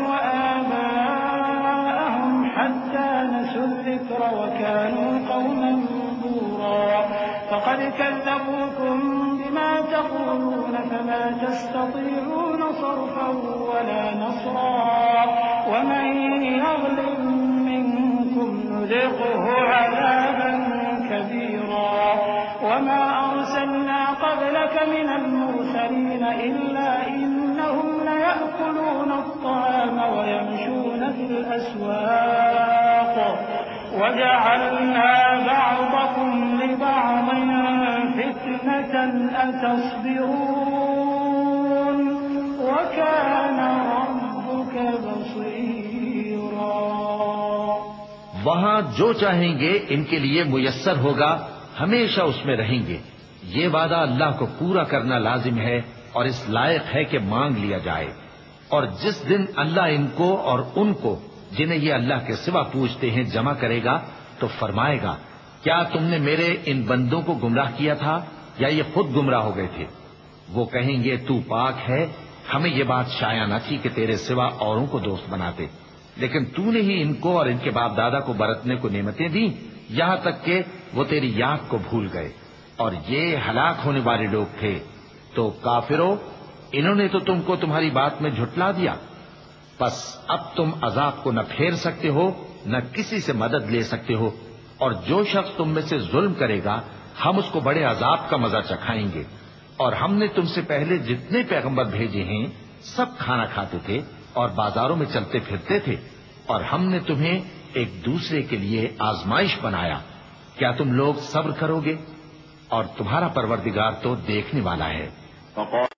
وآباءهم حتى نسوا الذكر وكانوا قوما بورا. فقد كذبوكم بما تقولون فما تستطيعون صرفا ولا نصرا. ومن يظلم منكم نذقه عذابا كبيرا. وما أرسلنا قبلك من المرسلين إلا إنهم ليأكلون الطعام ويمشون في الأسواق وجعلنا بعضكم لبعض فتنة أتصبرون وكان ربك بصيرا. وہاں جو چاہیں گے ان کے لیے میسر ہوگا، ہمیشہ اس میں رہیں گے. یہ وعدہ اللہ کو پورا کرنا لازم ہے اور اس لائق ہے کہ مانگ لیا جائے. اور جس دن اللہ ان کو اور ان کو جنہیں یہ اللہ کے سوا پوچھتے ہیں جمع کرے گا تو فرمائے گا، کیا تم نے میرے ان بندوں کو گمراہ کیا تھا یا یہ خود گمراہ ہو گئے تھے؟ وہ کہیں گے تو پاک ہے، ہمیں یہ بات شایع نہ تھی کہ تیرے سوا اوروں کو دوست بناتے، لیکن تو نے ہی ان کو اور ان کے باپ دادا کو برتنے کو نعمتیں دیں، یہاں تک کہ وہ تیری یاد کو بھول گئے، اور یہ ہلاک ہونے والے لوگ تھے. تو کافرو، انہوں نے تو تم کو تمہاری بات میں جھٹلا دیا، بس اب تم عذاب کو نہ پھیر سکتے ہو نہ کسی سے مدد لے سکتے ہو. اور جو شخص تم میں سے ظلم کرے گا ہم اس کو بڑے عذاب کا مزہ چکھائیں گے. اور ہم نے تم سے پہلے جتنے پیغمبر بھیجے ہیں سب کھانا کھاتے تھے اور بازاروں میں چلتے پھرتے تھے، اور ہم نے تمہیں ایک دوسرے کے لیے آزمائش بنایا. کیا تم لوگ صبر کرو گے؟ اور تمہارا پروردگار تو دیکھنے والا ہے.